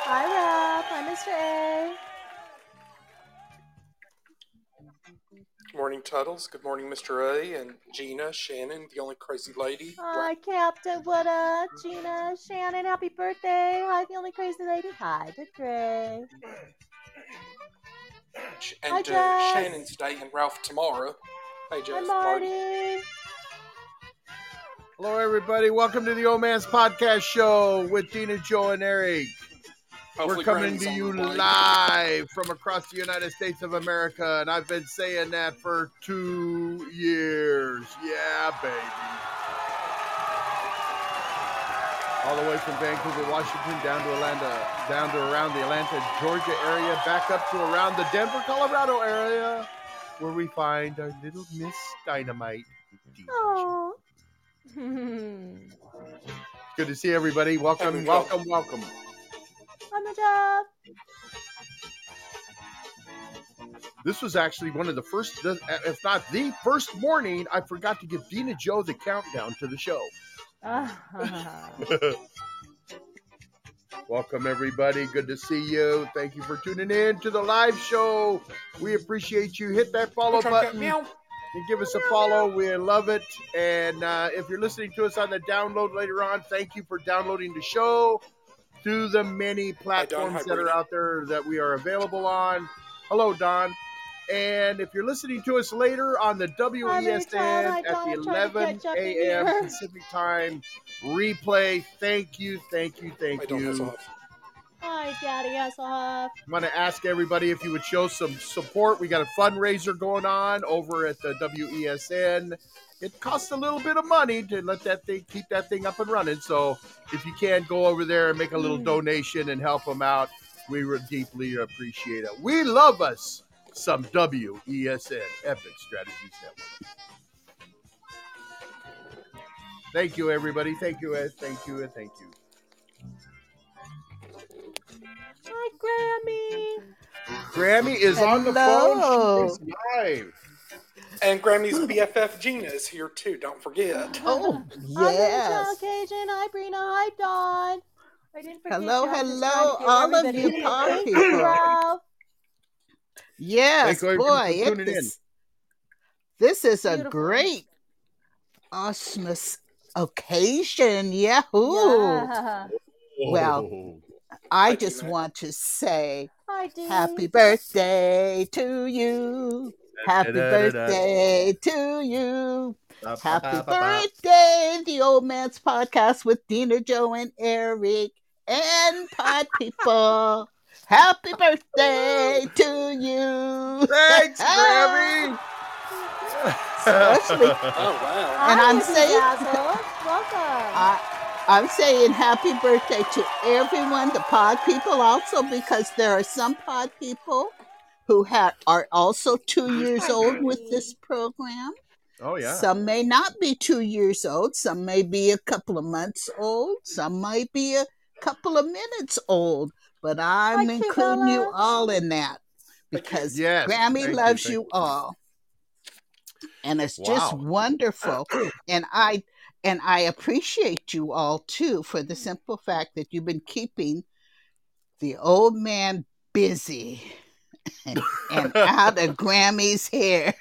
Hi, Rob. Hi, Mr. A. Good morning, Tuttles. Good morning, Mr. A. And Gina, Shannon, the only crazy lady. Hi, Captain. What up? Gina, Shannon, happy birthday. Hi, the only crazy lady. Hi, Dick Gray. Hi, And Jess. Shannon's today and Ralph tomorrow. Hey, Hi, Jeff. Marty. Hello, everybody. Welcome to the Old Man's Podcast Show with Dina, Joe, and Eric. Hopefully We're coming Granny's to on you the way. live from across the United States of America, and I've been saying that for 2 years. Yeah, baby. All the way from Vancouver, Washington, down to around the Atlanta, Georgia area, back up to around the Denver, Colorado area, where we find our little Miss Dynamite. Aww. Good to see everybody. Welcome, Hey, welcome, welcome. Hi, Jeff. This was actually one of the first, if not the first morning, I forgot to give Dina Joe the countdown to the show. Welcome, everybody. Good to see you. Thank you for tuning in to the live show. We appreciate you. Hit that follow button and give us a follow. We love it. And if you're listening to us on the download later on, thank you for downloading the show through the many platforms that are out there that we are available on. Hello, Don. And if you're listening to us later on the WESN at the 11 a.m. Pacific time replay, thank you. Hi, Daddy Hasselhoff. I'm going to ask everybody if you would show some support. We got a fundraiser going on over at the WESN. It costs a little bit of money to keep that thing up and running. So if you can, go over there and make a little donation and help them out. We would deeply appreciate it. We love us some WESN, Epic Strategies Network. Thank you, everybody. Thank you, Ed. Thank you, Ed. Thank you. Hi, Grammy. Grammy is on the phone. She is live. And Grammy's BFF Gina is here, too. Don't forget. Oh, Hi, yes. Cajun. Hi, Brina. Hi, Dawn. I didn't forget Hello, you. I'm just hello, trying to give all of everybody you a pod thank people. you, Ralph. Yes, Thank you boy, for tuning in. this is a Beautiful. great Osmus occasion. Yahoo! Yeah. Well, I Hi, just Gina. want to say Hi, Dee. happy birthday to you. Happy birthday to you. Happy birthday, the Old Man's Podcast with Dina, Joe, and Eric, and pod people. Happy birthday to you. Thanks, Grammy. Especially, Oh, wow. and I'm Hi, saying, welcome. I'm saying happy birthday to everyone, the pod people also, because there are some pod people who are also 2 years old with this program. Oh, yeah. Some may not be 2 years old. Some may be a couple of months old. Some might be a couple of minutes old. But I'm including you all in that because Grammy loves you all. And it's just wonderful. And I appreciate you all too for the simple fact that you've been keeping the old man busy and out of Grammy's hair.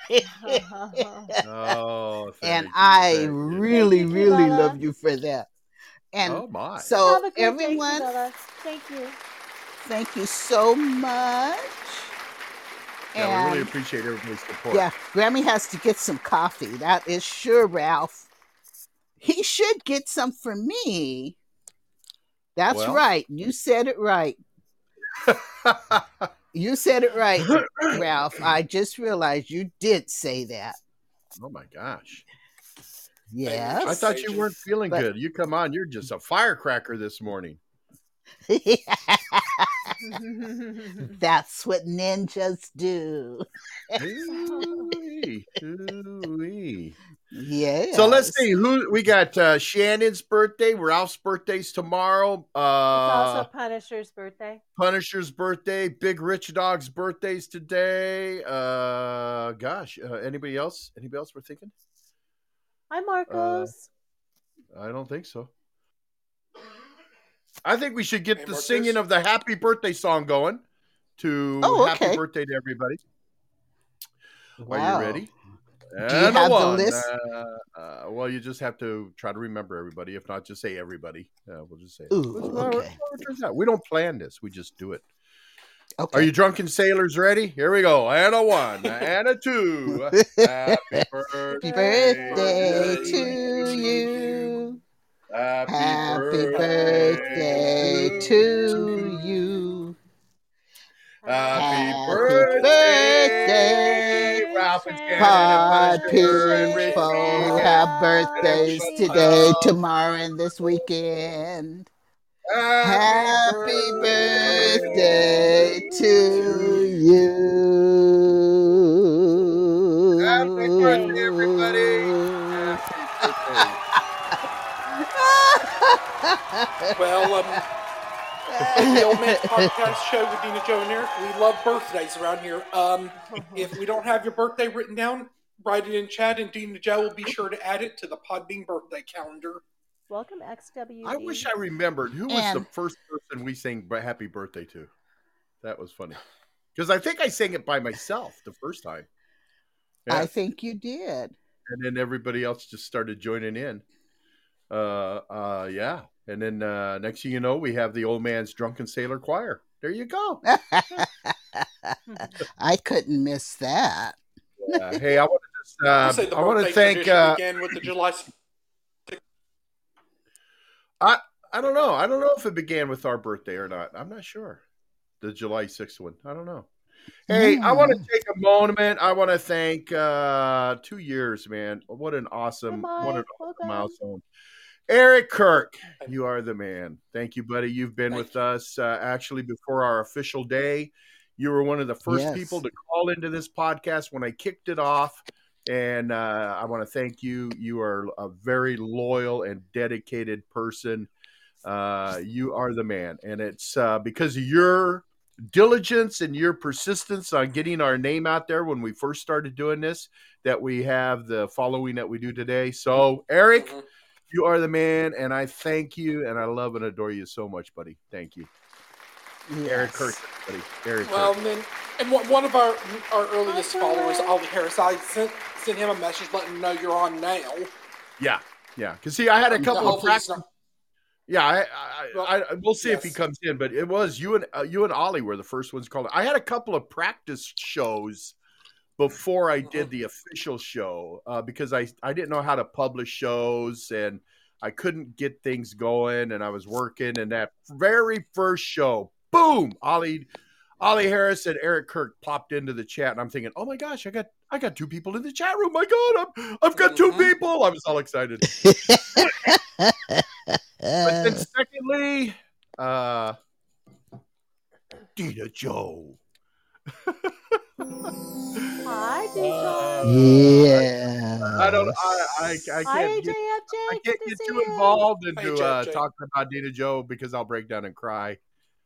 And I really, really love you for that. And so have a good everyone, day, Bella. Thank you. Thank you so much. Yeah, we really appreciate everybody's support. Yeah, Grammy has to get some coffee. That is sure, Ralph. He should get some for me. That's right. You said it right. You said it right, Ralph. I just realized you did say that. Oh, my gosh. Yes. I thought you weren't feeling good. You come on. You're just a firecracker this morning. That's what ninjas do. Yeah. So let's see who we got. Shannon's birthday. Ralph's birthday's tomorrow. It's also Punisher's birthday. Punisher's birthday. Big Rich Dog's birthday's today. Anybody else? Anybody else we're thinking? Hi, Marcos. I don't think so. I think we should get Any the more singing cheers? of the happy birthday song going to happy birthday to everybody. Wow. Are you ready? Do you have the list? Well, you just have to try to remember everybody. If not, just say everybody. We'll just say it. Ooh, okay. We don't plan this. We just do it. Okay. Are you drunken sailors ready? Here we go. And a 1, and a 2. Happy birthday to you. Happy birthday to you. Happy birthday, Ralph and Pod people have birthdays today, tomorrow, and this weekend. Happy birthday to you. Happy birthday, everybody. Happy birthday. Well, the Old Man's Podcast show with Dina, Joe, and Eric, we love birthdays around here. If we don't have your birthday written down, write it in chat, and Dina Joe will be sure to add it to the Podbean birthday calendar. Welcome, XWD. I wish I remembered who was the first person we sang happy birthday to. That was funny. Because I think I sang it by myself the first time. Yeah. I think you did. And then everybody else just started joining in. Yeah. And then next thing you know, we have the Old Man's Drunken Sailor Choir. There you go. I couldn't miss that. Hey, I want to just I want to thank began with the July. I don't know. I don't know if it began with our birthday or not. I'm not sure. The July 6th one. I don't know. Hey, I want to take a moment. I want to thank 2 years, man. What an awesome milestone. Eric Kirk, you are the man. Thank you, buddy. You've been with us actually before our official day. You were one of the first people to call into this podcast when I kicked it off. And I want to thank you. You are a very loyal and dedicated person. You are the man. And it's because of your diligence and your persistence on getting our name out there when we first started doing this that we have the following that we do today. So, Eric, you are the man, and I thank you, and I love and adore you so much, buddy. Thank you. Yes. Eric Kirk, buddy. Eric Kirk. And one of our earliest followers, Ollie Harris, I sent him a message letting him know you're on now. Yeah. Because, see, I had a couple of practice. Yeah, we'll see if he comes in, but it was you and Ollie were the first ones called. I had a couple of practice shows before I did the official show because I didn't know how to publish shows and I couldn't get things going and I was working. And that very first show, boom, Ollie Harris and Eric Kirk popped into the chat, and I'm thinking, oh my gosh, I got 2 people in the chat room. My God, I've got 2 people. I was all excited. But then secondly, Dina Joe. Hi, Dina. Yeah. I can't get too involved into talking about Dina Joe because I'll break down and cry.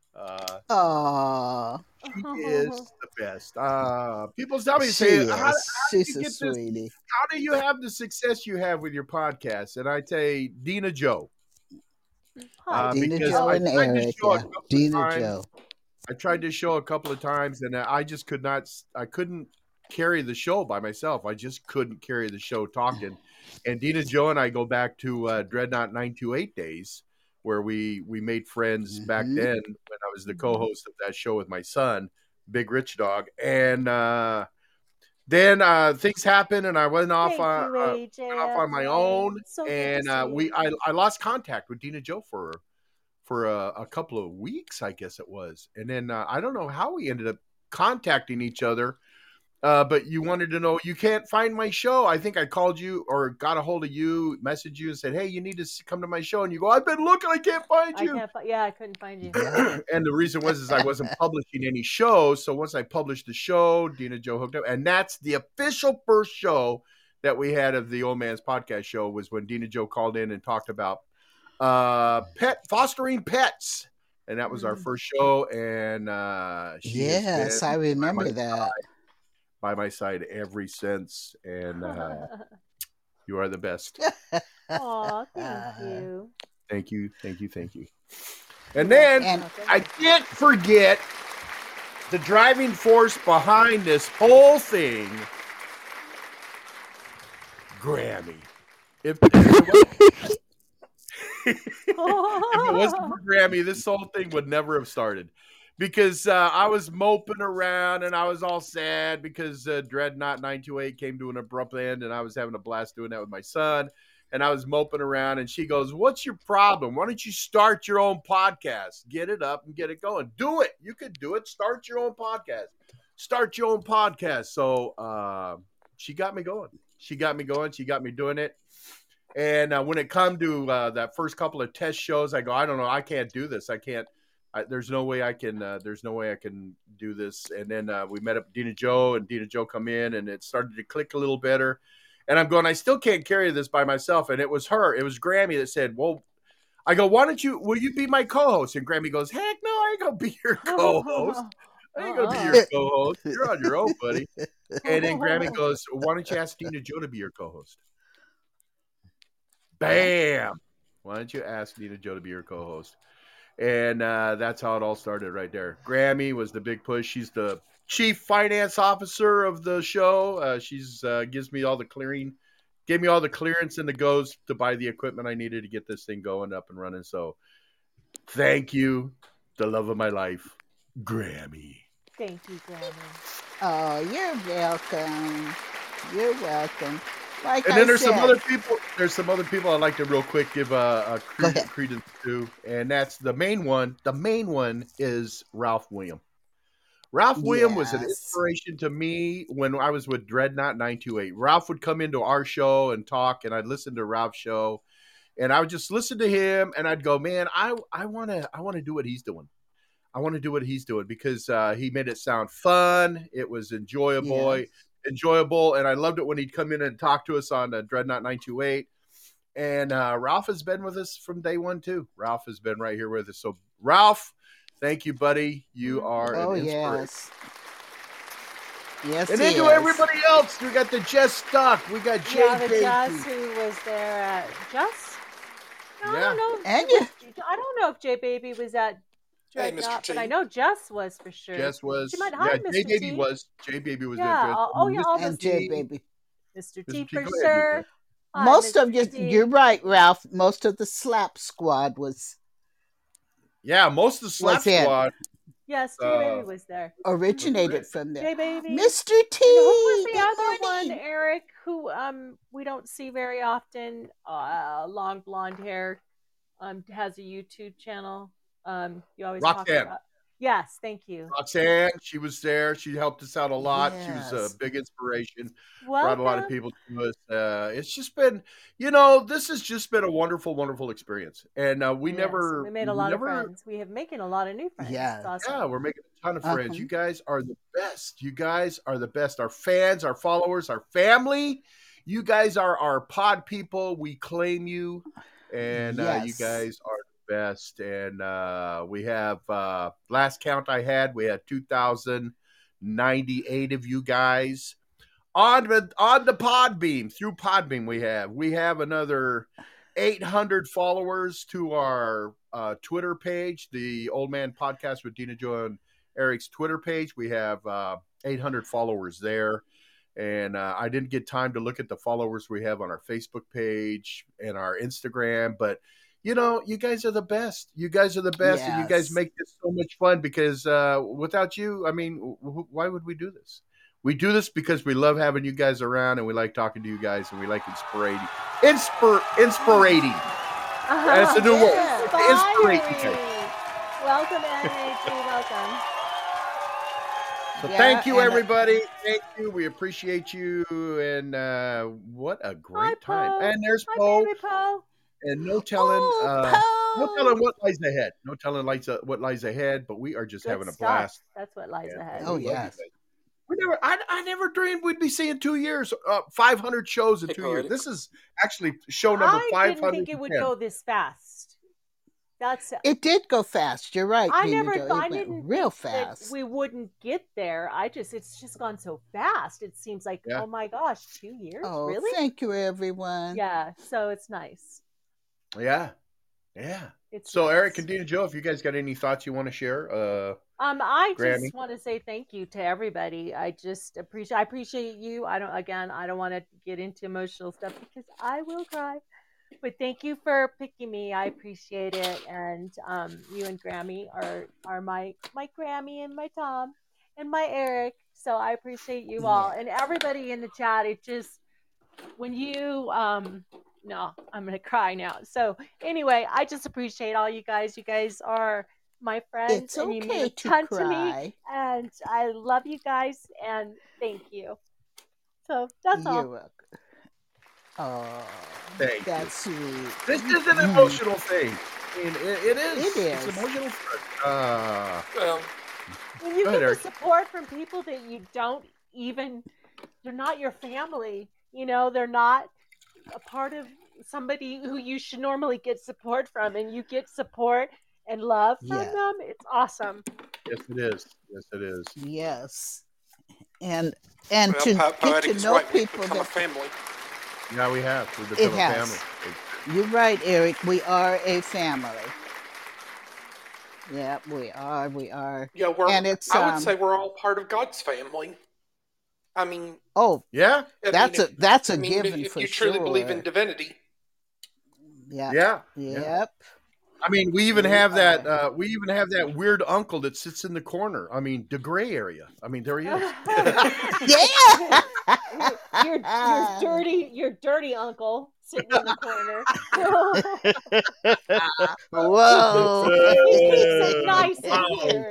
She is the best. People tell me, she's a sweetie. How do you have the success you have with your podcast? And I say Dina Joe. Dina Joe and Eric. Dina Joe. I tried to show a couple of times, and I just couldn't carry the show by myself. I just couldn't carry the show talking. And Dina Joe and I go back to Dreadnought 928 days, where we made friends back then when I was the co-host of that show with my son, Big Rich Dog. And then things happened, and I went off on my own. And I lost contact with Dina Joe for a couple of weeks, I guess it was. And then I don't know how we ended up contacting each other. But you wanted to know, you can't find my show. I think I called you or got a hold of you, messaged you and said, hey, you need to come to my show. And you go, I've been looking, I can't find you. I couldn't find you. And the reason was I wasn't publishing any shows. So once I published the show, Dina Joe hooked up. And that's the official first show that we had of the Old Man's Podcast show, was when Dina Joe called in and talked about fostering pets. And that was our first show. And yes, I remember that. By my side ever since, and you are the best. Aw, thank you. Thank you. And then I can't forget the driving force behind this whole thing, Grammy. If it wasn't for Grammy, this whole thing would never have started. Because I was moping around and I was all sad because Dreadnought 928 came to an abrupt end and I was having a blast doing that with my son. And I was moping around and she goes, "What's your problem? Why don't you start your own podcast? Get it up and get it going. Do it. You could do it. Start your own podcast. Start your own podcast." So she got me going. She got me going. She got me doing it. And when it come to that first couple of test shows, I go, I don't know. I can't do this. I can't. There's no way I can. There's no way I can do this. And then we met up Dina Joe, and Dina Joe come in, and it started to click a little better. And I'm going, I still can't carry this by myself. And it was her. It was Grammy that said, "Well," I go, "Will you be my co-host?" And Grammy goes, "Heck no, I ain't gonna be your co-host. I ain't gonna be your co-host. You're on your own, buddy." And then Grammy goes, "Why don't you ask Dina Joe to be your co-host?" Bam! Why don't you ask Dina Joe to be your co-host? And that's how it all started right there. Grammy was the big push. She's the chief finance officer of the show. She's gave me all the clearance and the goes to buy the equipment I needed to get this thing going up and running. So thank you, the love of my life, Grammy. Thank you, Grammy. Oh, you're welcome. You're welcome. Like and then there's some other people. There's some other people I'd like to real quick give a credence to, and that's the main one. The main one is Ralph William. Ralph William was an inspiration to me when I was with Dreadnought 928. Ralph would come into our show and talk, and I'd listen to Ralph's show, and I would just listen to him, and I'd go, "Man, I want to do what he's doing. I want to do what he's doing," because he made it sound fun. It was enjoyable, and I loved it when he'd come in and talk to us on Dreadnought 928. And Ralph has been with us from day one too. Ralph has been right here with us. So Ralph, thank you, buddy. You are an inspiration. Yes, and then to everybody else, we got the Jess Stuck. We got Jay Baby. Jess who was there at Jess. No, I don't know. I don't know if Jay Baby was at Dreadnought, but I know Jess was for sure. Jess was. She might have Mr. Jay Baby T. was. Jay Baby was there. And Jay Baby. Mr. T for sure. Most of you're right, Ralph. Most of the Slap Squad was. Yeah, most of the Slap Squad. Yes, Jay Baby was there. Originated from there. Jay Baby. Mr. T. And who was the other one, Eric, who we don't see very often? Long blonde hair, has a YouTube channel. You always Roxanne. talk about. Yes, thank you. Roxanne, she was there. She helped us out a lot. Yes. She was a big inspiration. Brought a lot of people to us. It's just been, this has just been a wonderful, wonderful experience. And we made a lot of friends. We have making a lot of new friends. Yeah. Awesome. Yeah, we're making a ton of friends. You guys are the best. You guys are the best. Our fans, our followers, our family. You guys are our pod people. We claim you. And you guys are best. And we have last count I had, we had 2,098 of you guys on the Podbeam. Through Podbeam we have another 800 followers to our Twitter page, the Old Man Podcast with Dina Joe and Eric's Twitter page. We have 800 followers there. And I didn't get time to look at the followers we have on our Facebook page and our Instagram, but you guys are the best. You guys are the best, and you guys make this so much fun because without you, I mean, why would we do this? We do this because we love having you guys around, and we like talking to you guys, and we like inspirating. That's a new word. Inspirating. Welcome, NAG. Welcome. So thank you, everybody. Thank you. We appreciate you, and what a great time. And there's Poe. Baby Poe. And no telling what lies ahead. No telling what lies ahead, but we are just having a blast. That's what lies ahead. Oh, yes. I never dreamed we'd be seeing 2 years, 500 shows in 2 years. This is actually show number 500. I didn't think it would go this fast. It did go fast. You're right. I didn't real fast. We wouldn't get there. It's just gone so fast. It seems like, oh my gosh, 2 years? Oh, really? Thank you, everyone. Yeah, so it's nice. Yeah. So Eric and Dina Joe, if you guys got any thoughts you want to share, I Grammy? just want to say thank you to everybody. I appreciate you. I don't want to get into emotional stuff because I will cry. But thank you for picking me. I appreciate it. And you and Grammy are my Grammy and my Tom and my Eric. So I appreciate you all and everybody in the chat. It just when you no, I'm gonna cry now. So anyway, I just appreciate all you guys. You guys are my friends, it's and you okay mean a ton to me. And I love you guys, and thank you. So that's all. You're welcome. Oh, that's sweet. This is an emotional thing. I mean, it is. It is. It's emotional. When you get the support from people that you don't even, they're not your family. You know, they're not a part of somebody who you should normally get support from, and you get support and love from them. It's awesome. Yes, it is. Yes, it is. Yes, and to get to know people that family. Yeah, we have. We've become a family. You're right, Eric. We are a family. Yeah, we are. We are. Yeah, I would say we're all part of God's family. I mean, yeah, that's a given if for you truly believe in divinity. Yeah. Yep. I mean, we even have that. We even have that weird uncle that sits in the corner. I mean, the gray area. I mean, there he is. Yeah. Your dirty uncle sitting in the corner. Whoa. He keeps it nice in here.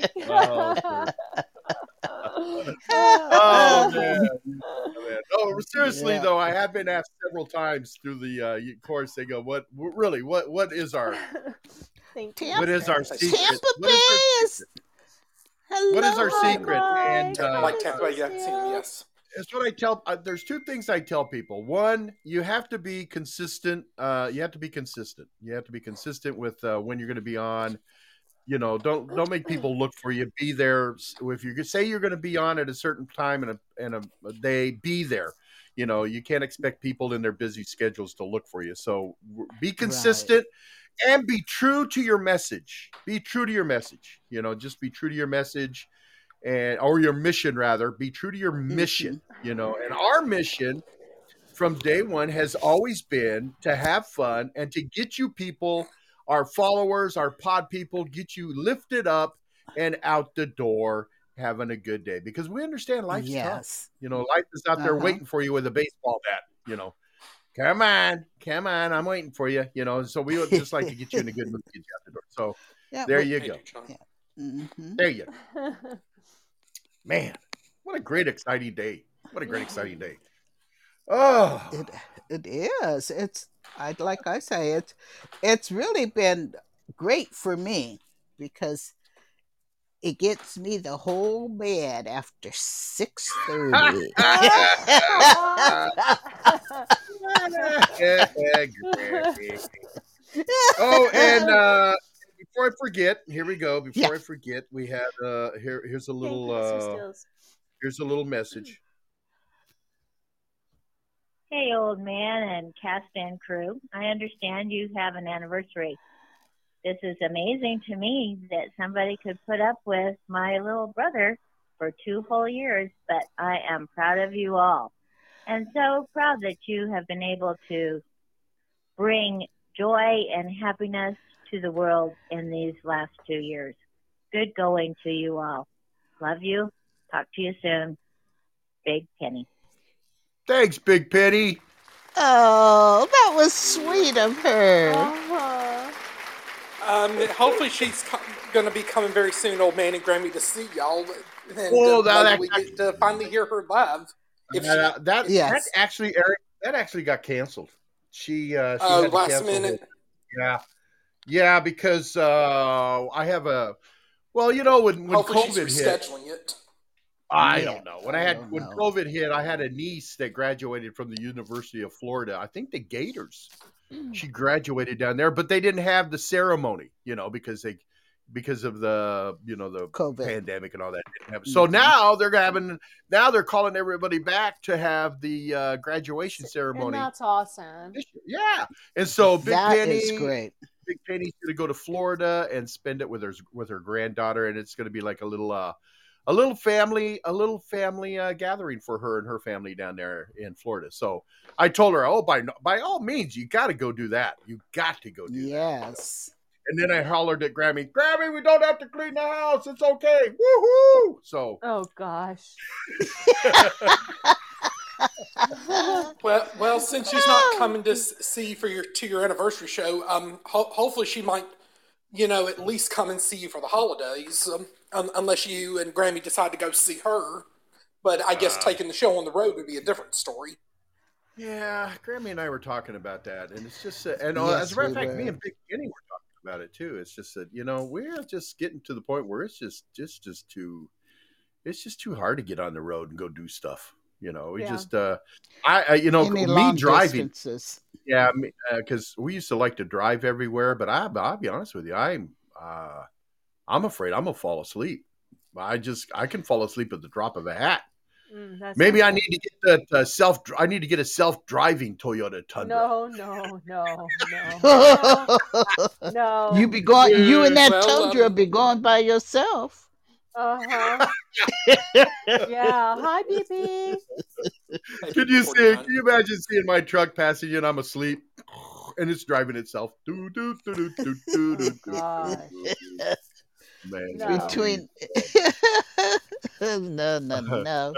Oh man. No, seriously though, I have been asked several times through the course. They go, "What is our what is our secret? Tampa Bay is. What is our secret?" And like Tampa Bay, yes. It's what I tell. There's two things I tell people. One, you have to be consistent. You have to be consistent. You have to be consistent with when you're going to be on. You know, don't make people look for you. Be there. If you say you're going to be on at a certain time and a day, be there. You know, you can't expect people in their busy schedules to look for you. So be consistent and be true to your message. Be true to your message. You know, just be true to your message or your mission rather. Be true to your mission. You know, and our mission from day one has always been to have fun and to get you people, our followers, our pod people, get you lifted up and out the door having a good day. Because we understand life's tough. You know, life is out there waiting for you with a baseball bat, you know. Come on, I'm waiting for you, you know. So we would just like to get you in a good mood, get you out the door. So there you go. There you go. Man, what a great, exciting day. What a great, exciting day. Oh, it is. Like I say, it's really been great for me because it gets me the whole bed after 6:30. Oh, and before I forget, here we go. Before I forget, we had here's a little message. Hey, old man and cast and crew. I understand you have an anniversary. This is amazing to me that somebody could put up with my little brother for 2 whole years, but I am proud of you all. And so proud that you have been able to bring joy and happiness to the world in these last 2 years. Good going to you all. Love you. Talk to you soon. Big Penny. Thanks, Big Penny. Oh, that was sweet of her. Hopefully she's going to be coming very soon, old man and Grammy, to see y'all. And we get to finally hear her live. That actually got canceled. She had to last cancel minute. Yeah, because I have when hopefully COVID she's hit. Rescheduling it. I don't know. When COVID hit, I had a niece that graduated from the University of Florida. I think the Gators. She graduated down there, but they didn't have the ceremony, because of the the COVID pandemic and all that. So now they're calling everybody back to have the graduation ceremony. And that's awesome. Yeah. And so Big Penny is great. Big Penny's going to go to Florida and spend it with her granddaughter, and it's going to be like a little family gathering for her and her family down there in Florida. So I told her, oh, by all means, you got to go do that. You got to go do that. Yes. And then I hollered at Grammy, we don't have to clean the house. It's okay. Woohoo! So. Oh gosh. well, since she's not coming to see for your 2-year anniversary show, hopefully she might, at least come and see you for the holidays, unless you and Grammy decide to go see her. But I guess taking the show on the road would be a different story. Yeah, Grammy and I were talking about that, and it's just, as a matter of fact, me and Big Kenny were talking about it too. It's just that we're just getting to the point where it's just too hard to get on the road and go do stuff. We just me driving. Distances. Yeah, because we used to like to drive everywhere, but I'll be honest with you, I'm afraid I'm gonna fall asleep. I can fall asleep at the drop of a hat. Maybe I need to get that I need to get a self-driving Toyota Tundra. No. You be going. You and that Tundra be going by yourself. Yeah. Hi, BB. Can you imagine seeing my truck passing you and I'm asleep and it's driving itself? Man, between no.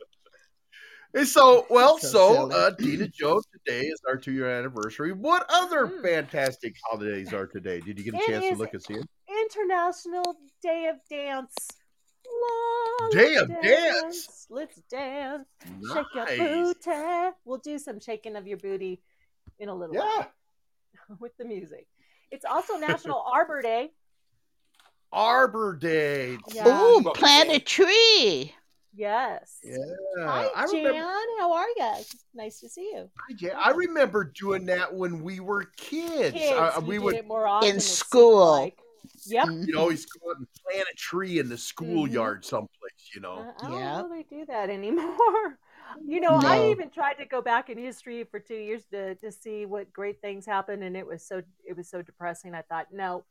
So Dina Joe, today is our 2-year anniversary. What other fantastic holidays are today? Did you get a chance to look and see it? International Day of Dance. Day of Dance. Let's dance. Nice. Shake your booty. We'll do some shaking of your booty in a little while with the music. It's also National Arbor Day. Arbor Day. Yeah. Ooh, plant a tree. Yes. Yeah. Hi, Jan. How are you? Nice to see you. Hi, Jan. I remember doing that when we were kids. We would it more often in school. Like. Yep. You'd always go out and plant a tree in the schoolyard someplace, I don't really do that anymore. No. I even tried to go back in history for 2 years to see what great things happened, and it was so depressing. I thought, no.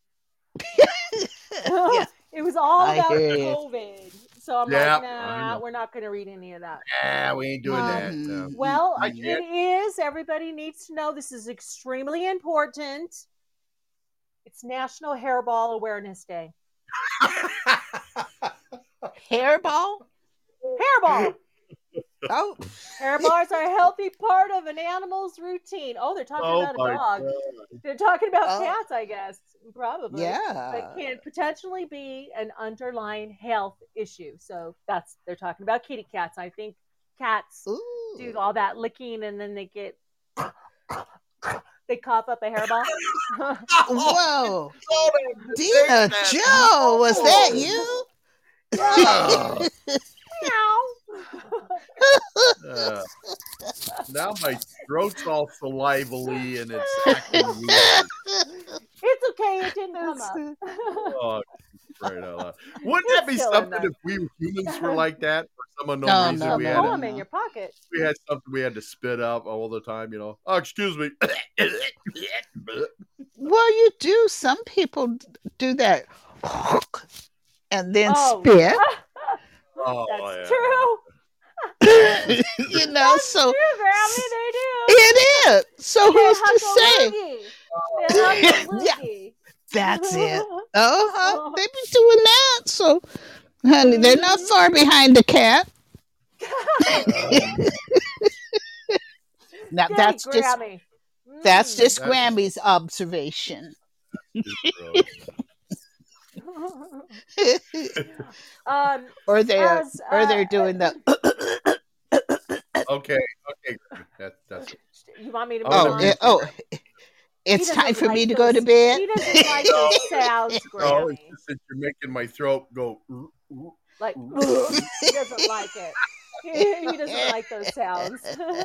It was all about COVID. So I'm like, nah, we're not going to read any of that. Yeah, we ain't doing that. No. Well, it is. Everybody needs to know this is extremely important. It's National Hairball Awareness Day. Hairball? Hairball. Oh. Hairballs are a healthy part of an animal's routine. Oh, they're talking about a dog. God. They're talking about cats, I guess. Probably. Yeah. But can potentially be an underlying health issue. So they're talking about kitty cats. I think cats do all that licking and then they get they cough up a hairball. Whoa. Dina Joe, was that you? Now my throat's all salivally and it's acting weird. It's okay, it didn't come up. Oh, right out loud. Wouldn't that be something if we humans were like that? For some unknown reason, we had them in your pocket. We had something we had to spit up all the time, Oh, excuse me. Well, you do. Some people do that, and then spit. That's true. So true, Grammy, they do. It is. So who's to say? Yeah, that's it. They be doing that. So, honey, they're not far behind the cat. Now that's just Grammy's observation. Or they're doing the. Okay. That's. You want me to? It's time for me to go to bed. He doesn't like those sounds, Grammy. Oh, it's just that you're making my throat go. Like he doesn't like it. He doesn't like those sounds.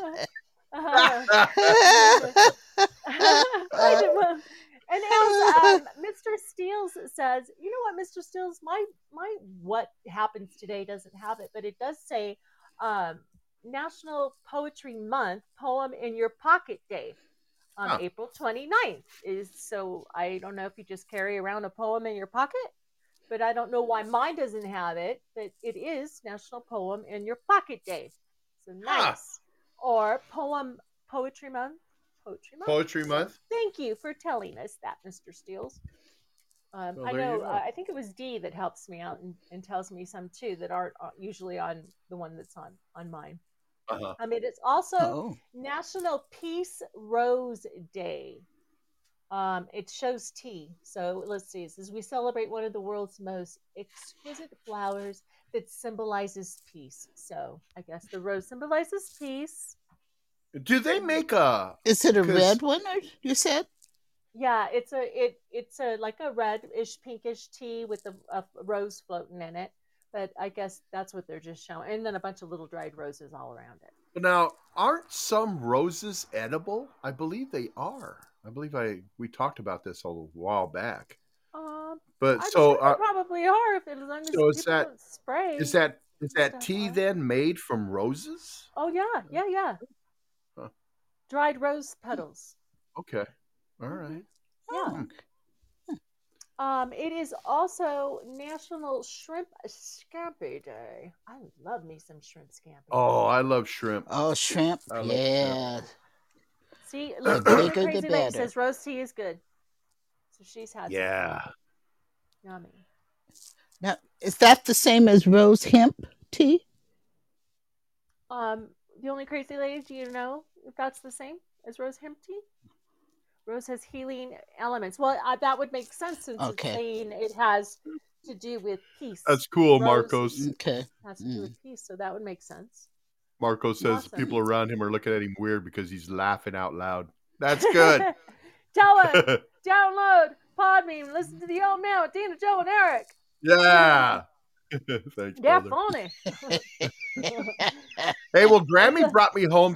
And as Mr. Steele says, you know what, Mr. Steele, my what happens today doesn't have it, but it does say National Poetry Month, Poem in Your Pocket Day. on April 29th. So I don't know if you just carry around a poem in your pocket, but I don't know why mine doesn't have it, but it is National Poem in Your Pocket Day. So nice. Or Poetry Month. Poetry Month. Thank you for telling us that, Mr. Steels. I know, I think it was Dee that helps me out and tells me some too that aren't usually on the one that's on mine. I mean, it's also National Peace Rose Day. It shows tea. So let's see. It says we celebrate one of the world's most exquisite flowers that symbolizes peace. So I guess the rose symbolizes peace. Do they make a? Is it a red one? Or you said? Yeah, it's a like a reddish pinkish tea with a rose floating in it. But I guess that's what they're just showing, and then a bunch of little dried roses all around it. Now, aren't some roses edible? I believe they are. I believe we talked about this a while back. But I'm sure they probably are as long as people don't spray. Is that tea then made from roses? Oh yeah. Huh. Dried rose petals. Okay, all right. Yeah. It is also National Shrimp Scampi Day. I love me some shrimp scampi. Oh, I love shrimp. Oh, shrimp. Yeah. Shrimp. See, look, Crazy Lady says roast tea is good. So she's had some. Yummy. Now, is that the same as rose hemp tea? The only Crazy Lady, do you know if that's the same as rose hemp tea? Rose has healing elements. Well, that would make sense since it's saying it has to do with peace. That's cool, Marcos. Okay. Has to do with peace, so that would make sense. Marcos says people around him are looking at him weird because he's laughing out loud. That's good. Tell him, download Podbean, listen to the old man with Dina, Joe, and Eric. Yeah. Thanks, they're brother. funny. Hey, well, Grammy brought me home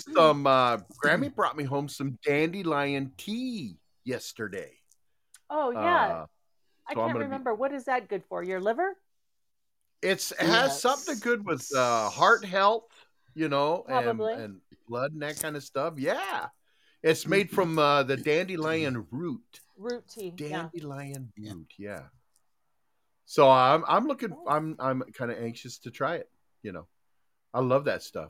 some dandelion tea yesterday. Oh yeah, I can't remember. What is that good for? Your liver? It has something good with heart health, and blood and that kind of stuff. Yeah, it's made from the dandelion root. Root tea. Dandelion root. Yeah. So I'm kind of anxious to try it. I love that stuff.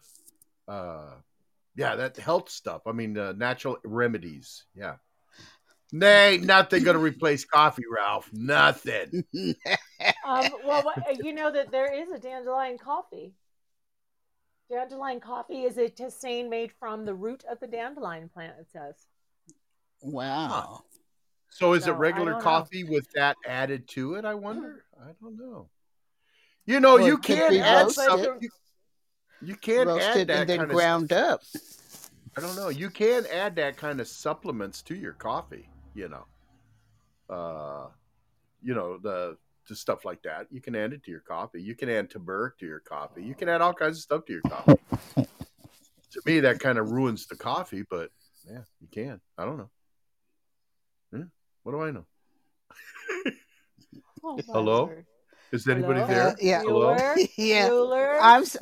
That health stuff. I mean, natural remedies. Yeah. Nay, nothing going to replace coffee, Ralph. Nothing. Well, you know that there is a dandelion coffee. Dandelion coffee is a tisane made from the root of the dandelion plant, it says. Wow. So is it regular coffee with that added to it, I wonder? I don't know. You can add something. You can add that and then kind ground up. I don't know. You can add that kind of supplements to your coffee, to stuff like that. You can add it to your coffee. You can add turmeric to your coffee. You can add all kinds of stuff to your coffee. To me, that kind of ruins the coffee, but yeah, you can. I don't know. Yeah. What do I know? Hello? Lord. Is anybody there? Yeah. Hello? Yeah. Bueller?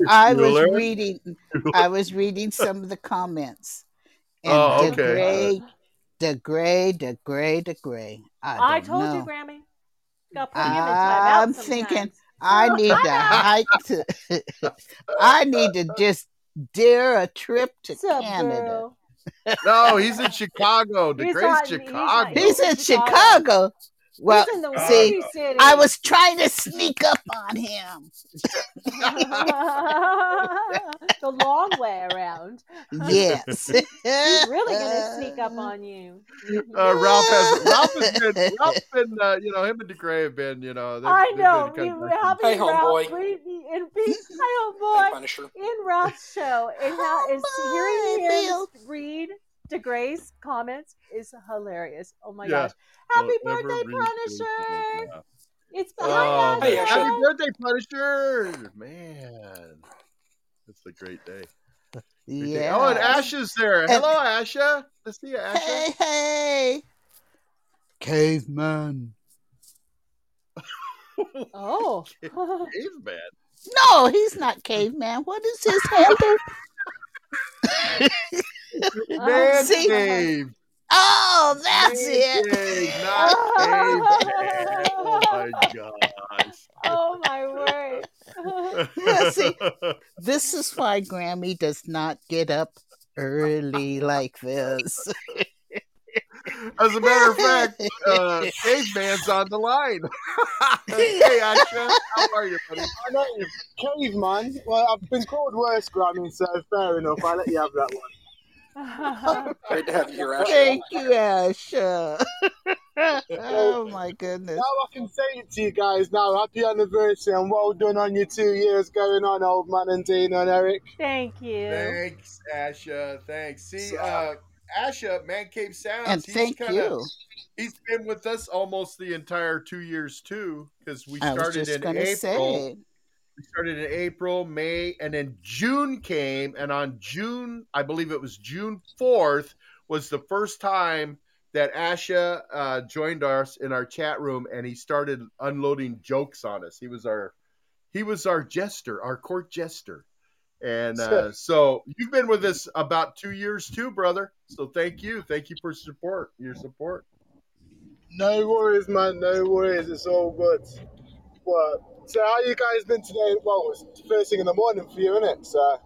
I was reading some of the comments. And the gray. I told you, Grammy. Got put him in I'm timeout thinking I need to hike I need to just dare a trip to Canada. Girl? No, he's in Chicago. The Gray's Chicago. He's in Chicago. Well, see, city. I was trying to sneak up on him. The long way around. Yes. He's really going to sneak up on you. Ralph has been, him and DeGray have been, I know. Hey, homeboy. In peace. Hi, homeboy. Punisher. In Ralph's show. And hearing him read DeGray's comments is hilarious. Oh my gosh. Happy birthday, Punisher! It's behind us. Happy birthday, Punisher! Man, that's a great day. Yeah. Oh, and Asha's there. Hello, Asha. Let's see you, Asha. Hey. Caveman. Oh. Caveman? No, he's not caveman. What is his handle? Man Cave. Oh, that's it. Not caveman. Oh my gosh. Oh my word. Yeah, see, this is why Grammy does not get up early like this. As a matter of fact, Caveman's on the line. Hey, Asha, how are you, buddy? I know you, Caveman. Well, I've been called worse, Grammy, so fair enough. I'll let you have that one. Great to have you here, Asha. Thank you, Asha. Oh my goodness. Now I can say it to you guys now. Happy anniversary and well done on your 2 years going on, old man and Dina and Eric. Thank you. Thanks, Asha. Thanks. See, Asha, Man Cave Sounds. And thank you. He's been with us almost the entire 2 years too, because we started in April. We started in April, May, and then June came, and on June, I believe it was June 4th, was the first time that Asha joined us in our chat room, and he started unloading jokes on us. He was our jester, our court jester. And so you've been with us about 2 years too, brother. So thank you for your support. No worries, man. No worries. It's all good. Well, so how you guys been today? Well, it's first thing in the morning for you, isn't it? So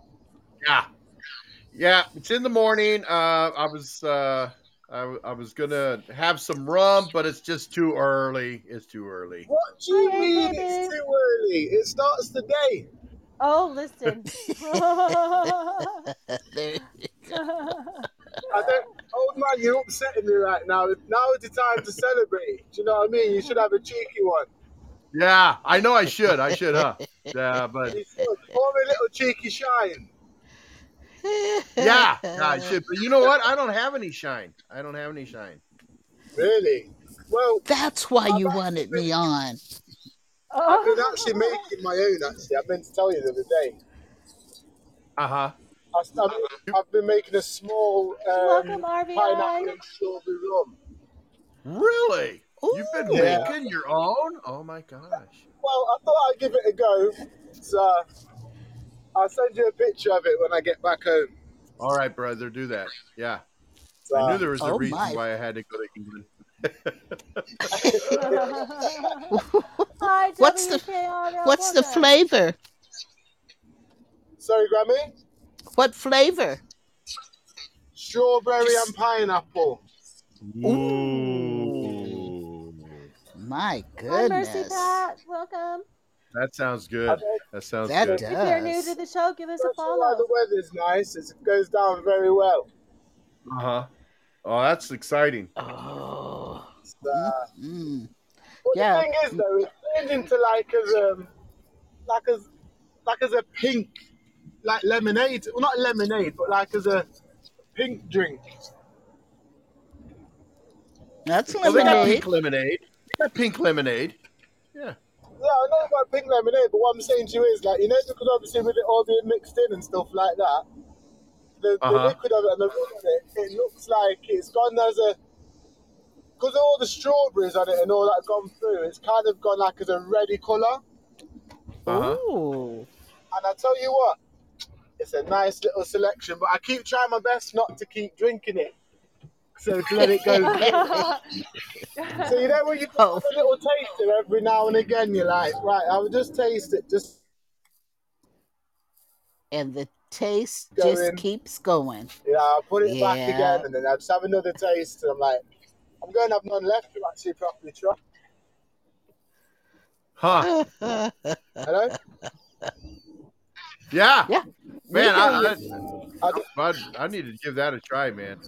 yeah, it's in the morning. I was gonna have some rum, but it's just too early. It's too early. What do you mean it's too early? It starts today. Oh, listen. Old man, you're upsetting me right now. Now is the time to celebrate. Do you know what I mean? You should have a cheeky one. Yeah, I know I should, huh? Yeah, but you should. Pour a little cheeky shine. Yeah, I should. But you know what? I don't have any shine. Really? Well, that's why you wanted me on. I've been actually making my own, actually. I meant to tell you the other day. Uh-huh. I've been making a small pineapple and strawberry rum. Really? Ooh. You've been making your own? Oh, my gosh. Well, I thought I'd give it a go. So I'll send you a picture of it when I get back home. All right, brother. Do that. Yeah. I knew there was a reason why I had to go to England. What's the flavor? Sorry, Grammy? What flavor? Strawberry and pineapple. Ooh. My goodness. Hi, Mercy Pat. Welcome. That sounds good. That does. If you're new to the show, give us a follow. The weather's nice. It goes down very well. Uh-huh. Oh, that's exciting. Oh. But the thing is, though, it turned into like as a pink, like lemonade. Well, not lemonade, but like as a pink drink. That's lemonade. They got pink lemonade. Yeah. Yeah, I know about pink lemonade, but what I'm saying to you is, like, you know, because obviously with it all being mixed in and stuff like that, the liquid of it and the rum of it, it looks like it's gone as a, because of all the strawberries on it and all that gone through, it's kind of gone like as a reddy colour. Ooh. And I tell you what, it's a nice little selection, but I keep trying my best not to keep drinking it. So to let it go. So you know when you have a little taster every now and again, you're like, right, I'll just taste it, just. And the taste just keeps going. Yeah, I'll put it back again, and then I'll just have another taste, and I'm like, I'm going to have none left to actually properly try. Huh? Hello? Yeah. Man, I need to give that a try, man.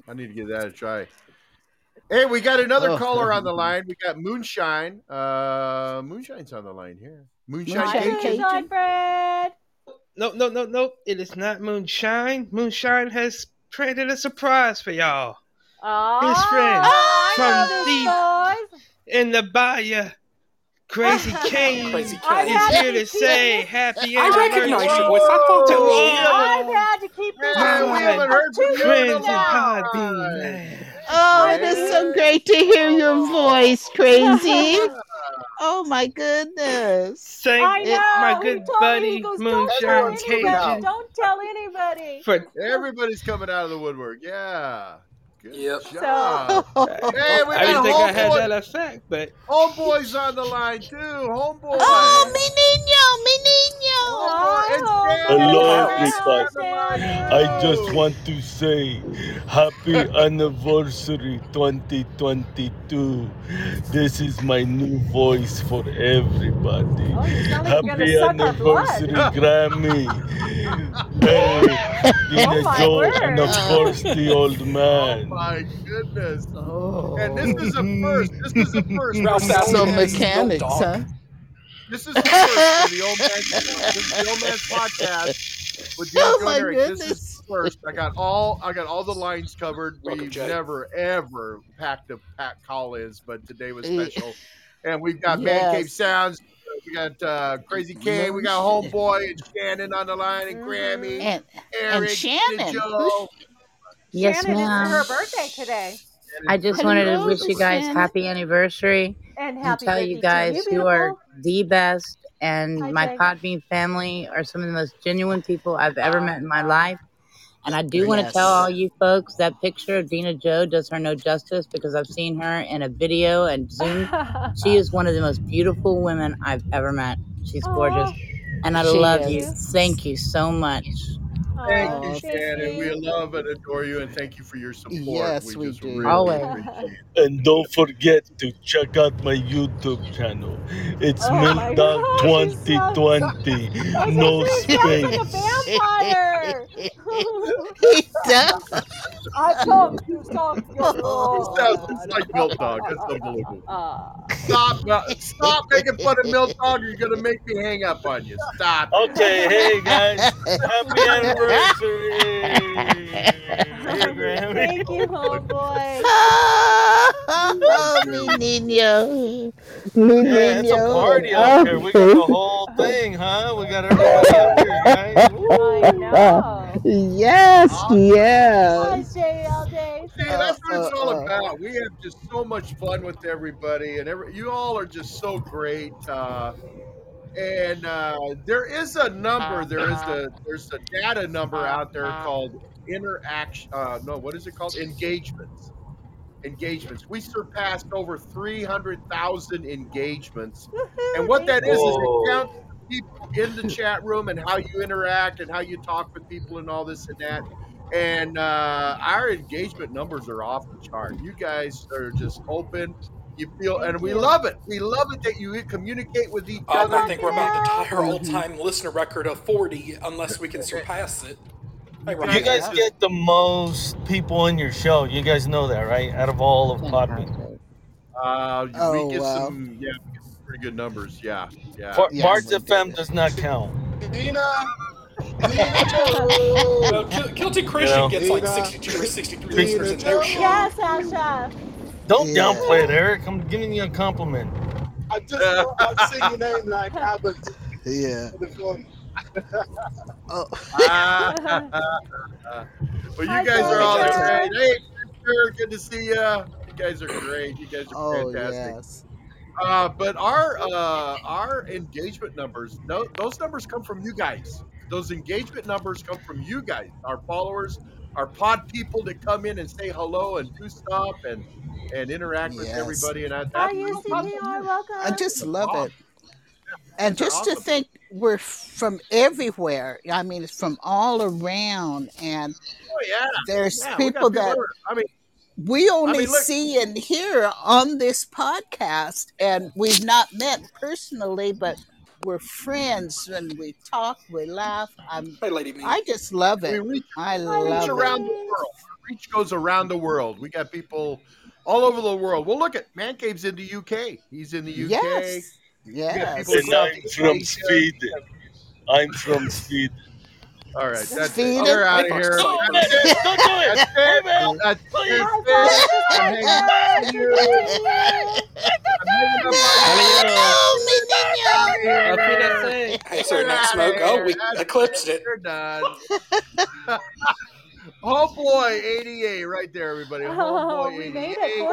Hey, we got another caller on the line. We got Moonshine. Moonshine's on the line here. Moonshine Fred. No. It is not Moonshine. Moonshine has created a surprise for y'all. His friend from in the bayou. Crazy Kane is here to say happy anniversary. I recognize your voice. I thought it was you. I've had to keep this we haven't heard from you. Friends in Podbean, man. Oh, it is so great to hear your voice, Crazy. Oh, my goodness. Thank my good buddy, Moonshine Cajun. Don't tell anybody. Everybody's coming out of the woodwork. Yeah. Good Yep. job. Hey, we I didn't got think I had homeboy. that effect, but Homeboy's on the line too. Homeboy. Oh, mi niño, mi niño. Homeboy. It's Hi, Shannon. Hello, Hey, everybody. Shannon. I just want to say happy anniversary 2022. This is my new voice for everybody. Oh, you sound like you're gonna Happy suck our blood. anniversary, Grammy. Hey, Dina my Joe, word. and of course the old Oh man. my goodness. Oh. And this is a first. This is a first. Ralph for the Sassy old So man. mechanics, huh? This is the first for the old man. This is the old man's podcast with Dina Oh Joe my and Eric. This is goodness. the first. I got all the lines covered. Welcome, We've Jay. never ever packed call-ins, but today was special. And we've got Man Cave Yes. Sounds. We got Crazy K. We got Homeboy and Shannon on the line, and Grammy, And Eric, Shannon. Dina Joe. Yes, Shannon, ma'am. it's her birthday today. I just wanted to Hello, wish you guys Shannon. happy anniversary And and happy tell birthday you guys to you, you are beautiful. the best. And Hi, my Jay. Podbean family are some of the most genuine people I've ever met in my life. And I do want to Yes. tell all you folks that picture of Dina Joe does her no justice because I've seen her in a video and Zoom. She is one of the most beautiful women I've ever met. She's gorgeous. Aw, And I She love thank you. you. Thank you so much. Thank Aw, you, Oh, thank Shannon. We you. love and adore you, and thank you for your support. yes, we just do. really Always. appreciate it. And don't forget to check out my YouTube channel. It's Oh Milk my Dog gosh, he sounds 2020. I was No gonna say, he sounds like a space. vampire. He does. I come to suck your He sounds blood. just like Milk Dog. That's unbelievable. Stop making fun of Milk Dog. You're gonna make me hang up on you. Stop. Okay, hey guys, happy anniversary! Here, Grammy. Thank you, homeboy. Oh, mi niño. Yeah, it's a party up here. We got the whole thing, huh? We got everybody up here, guys. I know. Yes, Hi, yes. Jay all day. See, that's what it's all about. We have just so much fun with everybody, and you all are just so great. And there is a number. There's a data number out there called interaction. No, what is it called? Engagements. We surpassed over 300,000 engagements, and what that is it counts people in the chat room and how you interact and how you talk with people and all this and that. And our engagement numbers are off the chart. You guys are just open. You feel, and we love it. We love it that you communicate with each other. I think we're about to tie our all-time listener record of 40, unless we can surpass it. You guys get the most people on your show. You guys know that, right? Out of all of Podbean. We get some pretty good numbers. Yeah. Bards FM does not count. Well, Guilty Christian gets like 62 or 63 listeners in their show. Yes, Asha. Don't downplay it, Eric. I'm giving you a compliment. I just thought I'd say your name like Abbott. Yeah. Well, you guys are all great. Hey, sure, good to see you. You guys are great. You guys are fantastic. Yes. But our engagement numbers, those numbers come from you guys. Those engagement numbers come from you guys, our followers, our pod people that come in and say hello and do stuff and interact with everybody. And Hi, UCPR, welcome. I just love it. And just to think we're from everywhere. I mean, it's from all around. And there's people that we only see and hear on this podcast. And we've not met personally, but we're friends and we talk, we laugh. I just love it. I love around the world. Reach goes around the world. We got people all over the world. Well, look at Man Cave's in the UK. He's in the UK. Yes. And I'm from Sweden. I'm from Sweden. All right, that's Sweden? it. They're out of here. Don't do it. Hey, man. That's it. Hey, so next smoke. Oh, we eclipsed it. You're done. Homeboy 88 right there, everybody. Homeboy 88. We made it. 41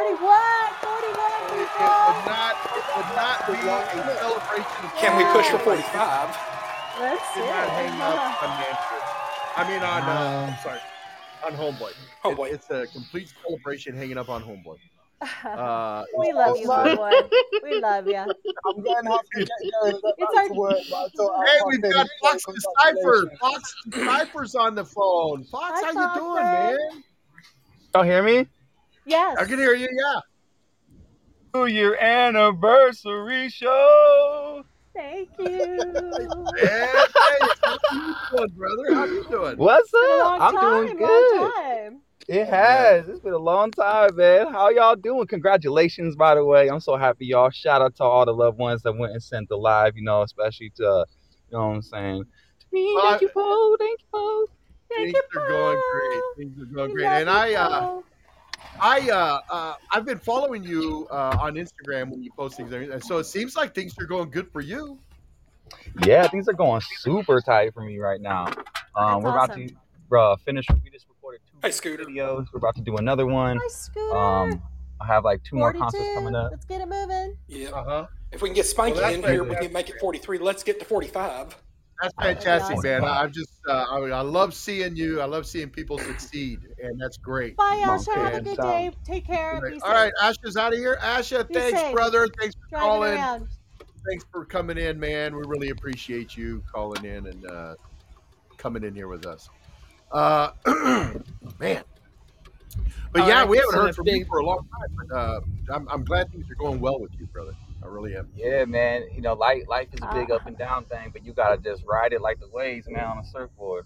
It would not be a celebration of Can we push for 45? Let's see. Did not hang up on Nancy. I mean, I'm sorry. on Homeboy. It's a complete celebration hanging up on Homeboy. We love you, Homeboy. We love you. I'm going to have to get going and get back to work. But I thought hey, we've got Fox Decipher. Fox Decipher's on the phone. Fox, how you doing, man? Y'all hear me? Yes. I can hear you, yeah. 2-year anniversary show. Thank you. Yeah, how you doing, brother? How you doing? What's up? I'm doing good. It has. It's been a long time, man. How y'all doing? Congratulations, by the way. I'm so happy, y'all. Shout out to all the loved ones that went and sent the live, especially to, you know what I'm saying? To me, thank you, Poe. Thank you, Poe. Things are going great. Things are going great. And I've been following you on Instagram when you post things, and so it seems like things are going good for you. Yeah, things are going super tight for me right now. We're about to finish. We just recorded 2 videos. We're about to do another one. Hi, Scooter. I have like 2 more concerts coming up. Let's get it moving. Yeah. If we can get Spanky in here, we can make it 43. Let's get to 45. That's fantastic, man. I love seeing you. I love seeing people succeed, and that's great. Bye, Asha. Have a good day. Take care. All right, Asha's out of here. Asha, thanks, brother. Thanks for calling. Thanks for coming in, man. We really appreciate you calling in and coming in here with us. Man. But yeah, we haven't heard from you for a long time. But I'm glad things are going well with you, brother. I really am. Yeah, man. Life is a big up and down thing, but you gotta just ride it like the waves, man, on a surfboard.